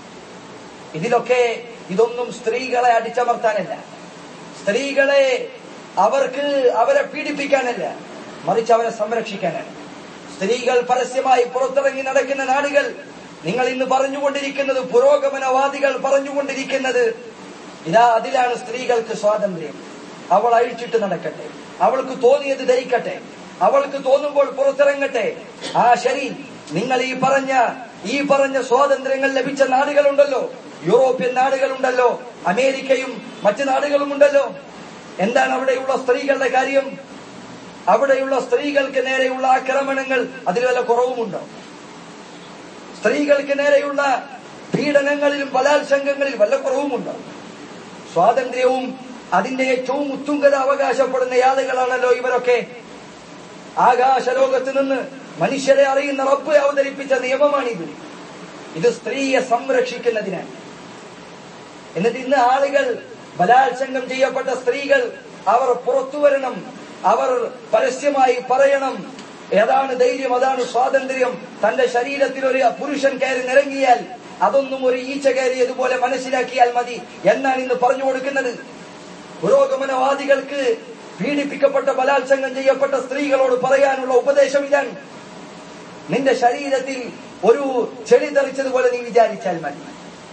ഇതൊന്നും സ്ത്രീകളെ അടിച്ചമർത്താനല്ല, സ്ത്രീകളെ അവരെ പീഡിപ്പിക്കാനല്ല, മറിച്ച് അവരെ സംരക്ഷിക്കാനാണ്. സ്ത്രീകൾ പരസ്യമായി പുറത്തിറങ്ങി നടക്കുന്ന നാടുകൾ നിങ്ങൾ ഇന്ന് പറഞ്ഞുകൊണ്ടിരിക്കുന്നത്, പുരോഗമനവാദികൾ പറഞ്ഞുകൊണ്ടിരിക്കുന്നത്, അതിലാണ് സ്ത്രീകൾക്ക് സ്വാതന്ത്ര്യം. അവൾ അഴിച്ചിട്ട് നടക്കട്ടെ, അവൾക്ക് തോന്നിയത് ധരിക്കട്ടെ, അവൾക്ക് തോന്നുമ്പോൾ പുറത്തിറങ്ങട്ടെ. ആ ശരി, നിങ്ങൾ ഈ പറഞ്ഞ സ്വാതന്ത്ര്യങ്ങൾ ലഭിച്ച നാടുകളുണ്ടല്ലോ, യൂറോപ്യൻ നാടുകളുണ്ടല്ലോ, അമേരിക്കയും മറ്റു നാടുകളുമുണ്ടല്ലോ. എന്താണ് അവിടെയുള്ള സ്ത്രീകളുടെ കാര്യം? അവിടെയുള്ള സ്ത്രീകൾക്ക് നേരെയുള്ള ആക്രമണങ്ങൾ അതിൽ വല്ല കുറവുമുണ്ടോ? സ്ത്രീകൾക്ക് നേരെയുള്ള പീഡനങ്ങളിലും ബലാത്സംഗങ്ങളിൽ വല്ല കുറവുമുണ്ടോ? സ്വാതന്ത്ര്യവും അതിന്റെ ഏറ്റവും ഉത്തുംഗത അവകാശപ്പെടുന്ന ആളുകളാണല്ലോ ഇവരൊക്കെ. ആകാശ ലോകത്ത് നിന്ന് മനുഷ്യരെ അറിയുന്ന റബ്ബ് അവതരിപ്പിച്ച നിയമമാണിത്. ഇത് സ്ത്രീയെ സംരക്ഷിക്കുന്നതിനാണ്. എന്നിട്ട് ഇന്ന് ആളുകൾ, ബലാത്സംഗം ചെയ്യപ്പെട്ട സ്ത്രീകൾ, അവർ പുറത്തു വരണം, അവർ പരസ്യമായി പറയണം, ഏതാണ് ധൈര്യം, അതാണ് സ്വാതന്ത്ര്യം. തന്റെ ശരീരത്തിൽ ഒരു പുരുഷൻ കയറി നിരങ്ങിയാൽ അതൊന്നും ഒരു ഈച്ച കയറിയതുപോലെ മനസ്സിലാക്കിയാൽ മതി എന്നാണ് ഇന്ന് പറഞ്ഞു കൊടുക്കുന്നത്. പുരോഗമനവാദികൾക്ക് പീഡിപ്പിക്കപ്പെട്ട ബലാത്സംഗം ചെയ്യപ്പെട്ട സ്ത്രീകളോട് പറയാനുള്ള ഉപദേശം ഇതാണ്: നിന്റെ ശരീരത്തിൽ ഒരു ചെളി തെറിച്ചതുപോലെ നീ വിചാരിച്ചാൽ മതി.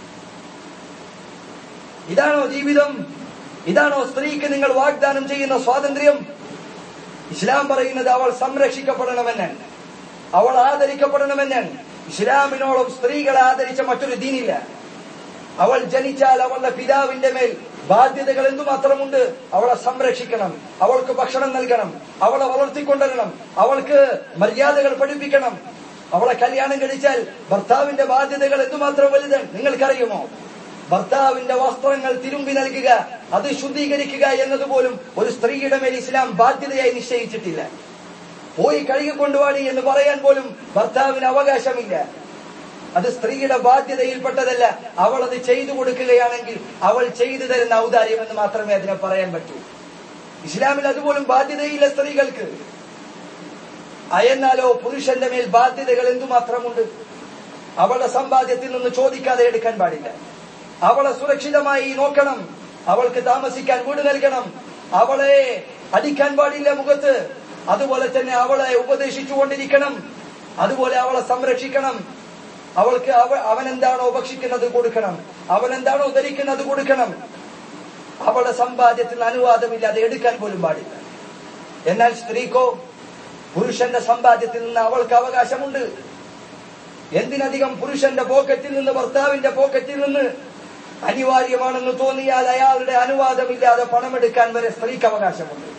ഇതാണോ ജീവിതം? ഇതാണോ സ്ത്രീക്ക് നിങ്ങൾ വാഗ്ദാനം ചെയ്യുന്ന സ്വാതന്ത്ര്യം? ഇസ്ലാം പറയുന്നത് അവൾ സംരക്ഷിക്കപ്പെടണമെന്നാണ്, അവൾ ആദരിക്കപ്പെടണമെന്നാണ്. ഇസ്ലാമിനോളം സ്ത്രീകളെ ആദരിച്ച മറ്റൊരു ദീനില്ല. അവൾ ജനിച്ചാൽ അവളുടെ പിതാവിന്റെ മേൽ ബാധ്യതകൾ എന്തുമാത്രമുണ്ട്. അവളെ സംരക്ഷിക്കണം, അവൾക്ക് ഭക്ഷണം നൽകണം, അവളെ വളർത്തിക്കൊണ്ടുവരണം, അവൾക്ക് മര്യാദകൾ പഠിപ്പിക്കണം. അവളെ കല്യാണം കഴിച്ചാൽ ഭർത്താവിന്റെ ബാധ്യതകൾ എന്തുമാത്രം വലുതാണ് നിങ്ങൾക്കറിയുമോ? ഭർത്താവിന്റെ വസ്ത്രങ്ങൾ തിരുമ്പി നൽകുക, അത് ശുദ്ധീകരിക്കുക എന്നതുപോലും ഒരു സ്ത്രീയുടെ മേൽ ഇസ്ലാം ബാധ്യതയായി നിശ്ചയിച്ചിട്ടില്ല. പോയി കഴുകിക്കൊണ്ടുവാടി എന്ന് പറയാൻ പോലും ഭർത്താവിന് അവകാശമില്ല. അത് സ്ത്രീയുടെ ബാധ്യതയിൽപ്പെട്ടതല്ല. അവൾ അത് ചെയ്തു കൊടുക്കുകയാണെങ്കിൽ അവൾ ചെയ്തു തരുന്ന ഔദാര്യം എന്ന് മാത്രമേ അതിനെ പറയാൻ പറ്റൂ. ഇസ്ലാമിൽ അതുപോലും ബാധ്യതയില്ല സ്ത്രീകൾക്ക്. അയന്നാലോ പുരുഷന്റെ മേൽ ബാധ്യതകൾ എന്തുമാത്രമുണ്ട്. അവളുടെ സമ്പാദ്യത്തിൽ നിന്ന് ചോദിക്കാതെ എടുക്കാൻ പാടില്ല. അവളെ സുരക്ഷിതമായി നോക്കണം, അവൾക്ക് താമസിക്കാൻ വീട് നൽകണം, അവളെ അടിക്കാൻ പാടില്ല മുഖത്ത്. അതുപോലെ തന്നെ അവളെ ഉപദേശിച്ചുകൊണ്ടിരിക്കണം, അതുപോലെ അവളെ സംരക്ഷിക്കണം. അവൾക്ക് അവനെന്താണോ ഭക്ഷിക്കുന്നത് കൊടുക്കണം, അവനെന്താണോ ധരിക്കുന്നത് കൊടുക്കണം. അവളുടെ സമ്പാദ്യത്തിൽ അനുവാദമില്ലാതെ എടുക്കാൻ പോലും പാടില്ല. എന്നാൽ സ്ത്രീക്കോ പുരുഷന്റെ സമ്പാദ്യത്തിൽ നിന്ന് അവൾക്ക് അവകാശമുണ്ട്. എന്തിനധികം പുരുഷന്റെ പോക്കറ്റിൽ നിന്ന്, ഭർത്താവിന്റെ പോക്കറ്റിൽ നിന്ന് അനിവാര്യമാണെന്ന് തോന്നിയാൽ അയാളുടെ അനുവാദമില്ലാതെ പണമെടുക്കാൻ വരെ സ്ത്രീക്ക് അവകാശമുണ്ട്.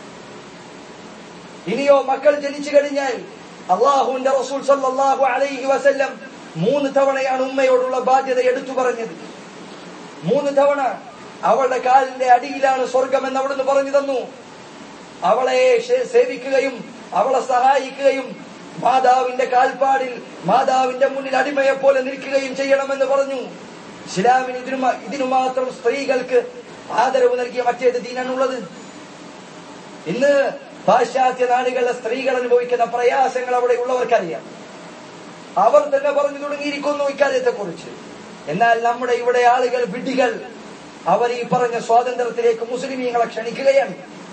ഇനിയോ മക്കൾ ജനിച്ചു കഴിഞ്ഞാൽ അല്ലാഹുവിന്റെ റസൂൽ സല്ലല്ലാഹു അലൈഹി വസല്ലം 3 തവണയാണ് ഉമ്മയോടുള്ള ബാധ്യത എടുത്തു പറഞ്ഞത്. 3 തവണ അവളുടെ കാലിന്റെ അടിയിലാണ് സ്വർഗം എന്ന് അവിടുന്ന് പറഞ്ഞു തന്നു. അവളെ സേവിക്കുകയും അവളെ സഹായിക്കുകയും മാതാവിന്റെ കാൽപ്പാടിൽ മാതാവിന്റെ മുന്നിൽ അടിമയെ പോലെ നിൽക്കുകയും ചെയ്യണമെന്ന് പറഞ്ഞു. ഇസ്ലാമിന് ഇതിനു മാത്രം സ്ത്രീകൾക്ക് ആദരവ് നൽകിയ മറ്റേത് ദീനാണുള്ളത്? ഇന്ന് പാശ്ചാത്യ നാടുകളിലെ സ്ത്രീകൾ അനുഭവിക്കുന്ന പ്രയാസങ്ങൾ അവിടെ ഉള്ളവർക്കറിയാം. അവർ തന്നെ പറഞ്ഞു തുടങ്ങിയിരിക്കുന്നു ഇക്കാര്യത്തെ കുറിച്ച്. എന്നാൽ നമ്മുടെ ഇവിടെ ആളുകൾ വിഡ്ഢികൾ. അവർ ഈ പറഞ്ഞ സ്വാതന്ത്ര്യത്തിലേക്ക് മുസ്ലിമീങ്ങളെ ക്ഷണിക്കുകയാണ്.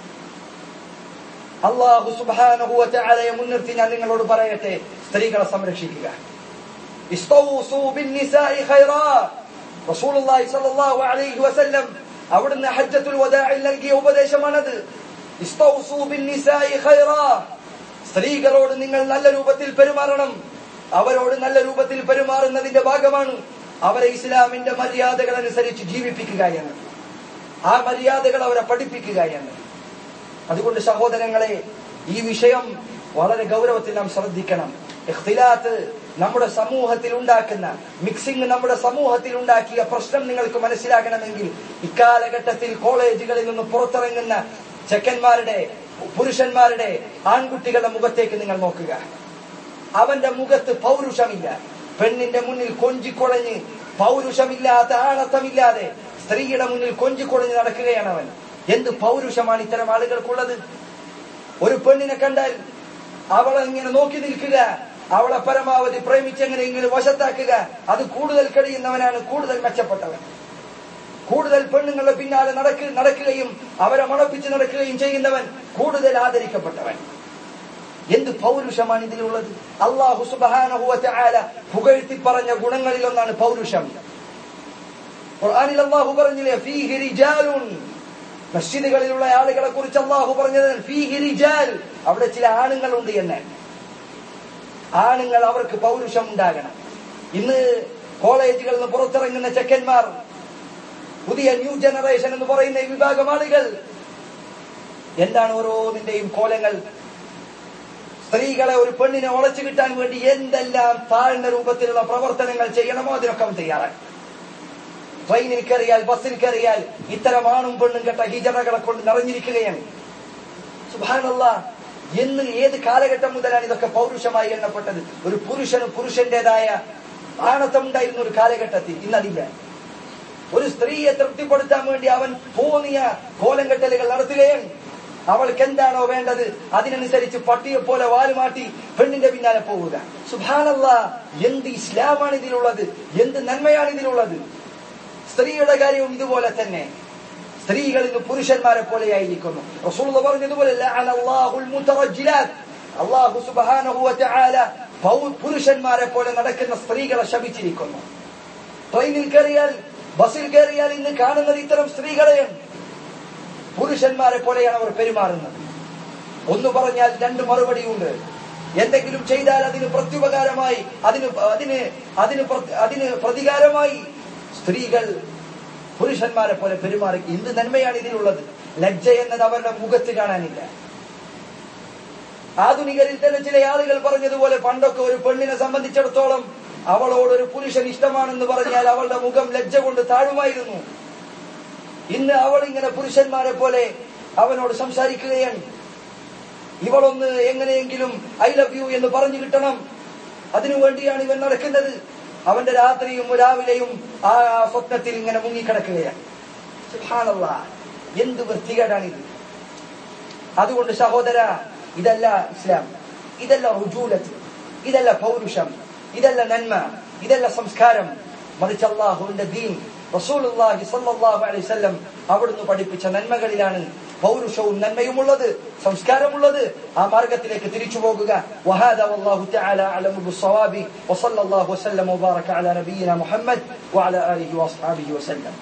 അല്ലാഹു സുബ്ഹാനഹു വ തആലയെ മുൻനിർത്തി ഞാൻ നിങ്ങളോട് പറയട്ടെ, സ്ത്രീകളെ സംരക്ഷിക്കുക. ഇസ്തൗസൂ ബിന്നിസാഇ ഖൈറാ. റസൂലുള്ളാഹി സ്വല്ലല്ലാഹു അലൈഹി വസല്ലം അവിടുന്ന് ഹജ്ജത്തുൽ വദാഇൽ നൽകിയ ഉപദേശമാണത്. ഇസ്തൗസൂ ബിന്നിസാഇ ഖൈറാ. സ്ത്രീകളോട് നിങ്ങൾ നല്ല രൂപത്തിൽ പെരുമാറണം. അവരോട് നല്ല രൂപത്തിൽ പെരുമാറുന്നതിന്റെ ഭാഗമാണ് അവരെ ഇസ്ലാമിന്റെ മര്യാദകൾ അനുസരിച്ച് ജീവിപ്പിക്കുക എന്ന്. ആ മര്യാദകൾ അവരെ പഠിപ്പിക്കുക എന്ന്. അതുകൊണ്ട് സഹോദരങ്ങളെ, ഈ വിഷയം വളരെ ഗൗരവത്തിൽ നാം ശ്രദ്ധിക്കണം. ഇഖ്തിലാത്ത് നമ്മുടെ സമൂഹത്തിൽ ഉണ്ടാക്കുന്ന, മിക്സിംഗ് നമ്മുടെ സമൂഹത്തിൽ ഉണ്ടാക്കിയ പ്രശ്നം നിങ്ങൾക്ക് മനസ്സിലാക്കണമെങ്കിൽ ഇക്കാലഘട്ടത്തിൽ കോളേജുകളിൽ നിന്ന് പുറത്തിറങ്ങുന്ന ചെക്കന്മാരുടെ, പുരുഷന്മാരുടെ, ആൺകുട്ടികളുടെ മുഖത്തേക്ക് നിങ്ങൾ നോക്കുക. അവന്റെ മുഖത്ത് പൗരുഷമില്ല. പെണ്ണിന്റെ മുന്നിൽ കൊഞ്ചിക്കൊളഞ്ഞ് പൗരുഷമില്ലാത്ത, ആണത്തമില്ലാതെ സ്ത്രീയുടെ മുന്നിൽ കൊഞ്ചിക്കൊളഞ്ഞ് നടക്കുകയാണ് അവൻ. എന്ത് പൗരുഷമാണ് ഇത്തരം ആളുകൾക്കുള്ളത്? ഒരു പെണ്ണിനെ കണ്ടാൽ അവളെ ഇങ്ങനെ നോക്കി നിൽക്കുക, അവളെ പരമാവധി പ്രേമിച്ചെങ്ങനെയെങ്കിലും വശത്താക്കുക. അത് കൂടുതൽ കഴിയുന്നവനാണ് കൂടുതൽ മെച്ചപ്പെട്ടവൻ. കൂടുതൽ പെണ്ണുങ്ങളുടെ പിന്നാലെ നടക്കുകയും അവരെ മണപ്പിച്ച് നടക്കുകയും ചെയ്യുന്നവൻ കൂടുതൽ ആദരിക്കപ്പെട്ടവൻ. എന്ത് പൗരുഷമാണ് ഇതിലുള്ളത്? അല്ലാഹു സുബ്ഹാനഹു വ തആല പുകഴ്ത്തി പറഞ്ഞ ഗുണങ്ങളിൽ ഒന്നാണ് പൗരുഷം. ഖുർആനിൽ അല്ലാഹു പറഞ്ഞില്ലേ, ഫീഹി റിജാലുൻ. മസ്ജിദുകളിലുള്ള ആളുകളെ കുറിച്ച് അല്ലാഹു പറഞ്ഞത് ഫീഹി റിജാൽ, അവിടെ ചില ആണുങ്ങളുണ്ട് എന്ന്. ആണുങ്ങൾ, അവർക്ക് പൗരുഷം ഉണ്ടാകണം. ഇന്ന് കോളേജുകളിൽ നിന്ന് പുറത്തിറങ്ങുന്ന ചെക്കന്മാർ, പുതിയ ന്യൂ ജനറേഷൻ എന്ന് പറയുന്ന ഈ വിഭാഗം ആളുകൾ, എന്താണ് ഓരോന്നിന്റെയും കോലങ്ങൾ? സ്ത്രീകളെ, ഒരു പെണ്ണിനെ ഉളച്ചു കിട്ടാൻ വേണ്ടി എന്തെല്ലാം താഴ്ന്ന രൂപത്തിലുള്ള പ്രവർത്തനങ്ങൾ ചെയ്യണമോ അതിനൊക്കെ അവൻ തയ്യാറായി. ട്രെയിനിൽ കയറിയാൽ, ബസ്സിൽ കയറിയാൽ ഇത്തരം ആണും പെണ്ണും കെട്ട ഹിജറകളെ കൊണ്ട് നിറഞ്ഞിരിക്കുകയാണ്. സുബ്ഹാനല്ലാഹ്, എന്ന് ഏത് കാലഘട്ടം മുതലാണ് ഇതൊക്കെ പൗരുഷമായി എണ്ണപ്പെട്ടത്? ഒരു പുരുഷന് പുരുഷന്റേതായ ആണത്തം ഉണ്ടായിരുന്ന ഒരു കാലഘട്ടത്തിൽ ഇന്നതില്ല. ഒരു സ്ത്രീയെ തൃപ്തിപ്പെടുത്താൻ വേണ്ടി അവൻ തോന്നിയ കോലം കെട്ടലുകൾ നടത്തുകയാണ്. അവൾക്ക് എന്താണോ വേണ്ടത് അതിനനുസരിച്ച് പട്ടിയെ പോലെ വാലുമാട്ടി പെണ്ണിന്റെ പിന്നാലെ പോവുക. സുബ്ഹാനല്ലാഹ്, എന്ത് ഇസ്ലാമാണ് ഇതിലുള്ളത്, എന്ത് നന്മയാണ് ഇതിലുള്ളത്. സ്ത്രീയുടെ കാര്യവും ഇതുപോലെ തന്നെ. സ്ത്രീകൾ ഇന്ന് പുരുഷന്മാരെ പോലെയായിരിക്കുന്നു. റസൂലുള്ളാഹി പറഞ്ഞതുപോലെ ലഅനല്ലാഹുൽ മുതറജ്ജിലാത്ത്. അല്ലാഹു സുബ്ഹാനഹു വ തആല പുരുഷന്മാരെ പോലെ നടക്കുന്ന സ്ത്രീകളെ ശപിച്ചിരിക്കുന്നു. ട്രെയിനിൽ കയറിയാൽ, ബസ്സിൽ കയറിയാൽ ഇന്ന് കാണുന്നത് ഇത്തരം സ്ത്രീകളെയാണ്. പുരുഷന്മാരെ പോലെയാണ് അവർ പെരുമാറുന്നത്. ഒന്ന് പറഞ്ഞാൽ 2 മറുപടിയുണ്ട്. എന്തെങ്കിലും ചെയ്താൽ അതിന് പ്രത്യുപകാരമായി, അതിന് പ്രതികാരമായി സ്ത്രീകൾ പുരുഷന്മാരെ പോലെ പെരുമാറി. എന്ത് നന്മയാണ് ഇതിലുള്ളത്? ലജ്ജ എന്നത് അവരുടെ മുഖത്ത് കാണാനില്ല. ആധുനികരിൽ തന്നെ ചില ആളുകൾ പറഞ്ഞതുപോലെ പണ്ടൊക്കെ ഒരു പെണ്ണിനെ സംബന്ധിച്ചിടത്തോളം അവളോടൊരു പുരുഷൻ ഇഷ്ടമാണെന്ന് പറഞ്ഞാൽ അവളുടെ മുഖം ലജ്ജ കൊണ്ട് താഴുമായിരുന്നു. ഇന്ന് അവൾ ഇങ്ങനെ പുരുഷന്മാരെ പോലെ അവനോട് സംസാരിക്കുകയാണ്. ഇവളൊന്ന് എങ്ങനെയെങ്കിലും ഐ ലവ് യു എന്ന് പറഞ്ഞു കിട്ടണം, അതിനുവേണ്ടിയാണ് ഇവൻ നടക്കുന്നത്. അവന്റെ രാത്രിയും രാവിലെയും ആ സ്വപ്നത്തിൽ ഇങ്ങനെ മുങ്ങിക്കിടക്കുകയാണ്. സുബ്ഹാനല്ലാഹ്, എന്ത് വൃത്തികേടാണിത്. അതുകൊണ്ട് സഹോദര, ഇതല്ല ഇസ്ലാം, ഇതല്ല റുജൂലത്ത്, ഇതല്ല പൗരുഷം, ഇതല്ല നന്മ, ഇതല്ല സംസ്കാരം. മറിച്ച് അല്ലാഹുവിന്റെ ദീൻ, റസൂലുള്ളാഹി സ്വല്ലല്ലാഹു അലൈഹി വസല്ലം അവിടുന്ന് പഠിപ്പിച്ച നന്മകളിലാണ് പൗരുഷവും നന്മയുമുള്ളത്, സംസ്കാരമുള്ളത്. ആ മാർഗത്തിലേക്ക് തിരിച്ചു പോകുക. വഹാദാ വല്ലാഹു തആല അഅലമു ബിസ്സവാബി വസല്ലല്ലാഹു വസല്ലം വബാറക അലാ നബിയിന മുഹമ്മദ് വഅലാ ആലിഹി വഅസ്ഹാബിഹി വസല്ലം.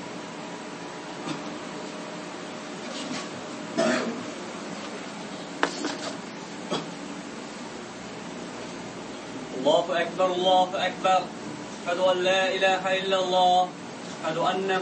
الله أكبر الله أكبر أشهد أن لا إله إلا الله أشهد أن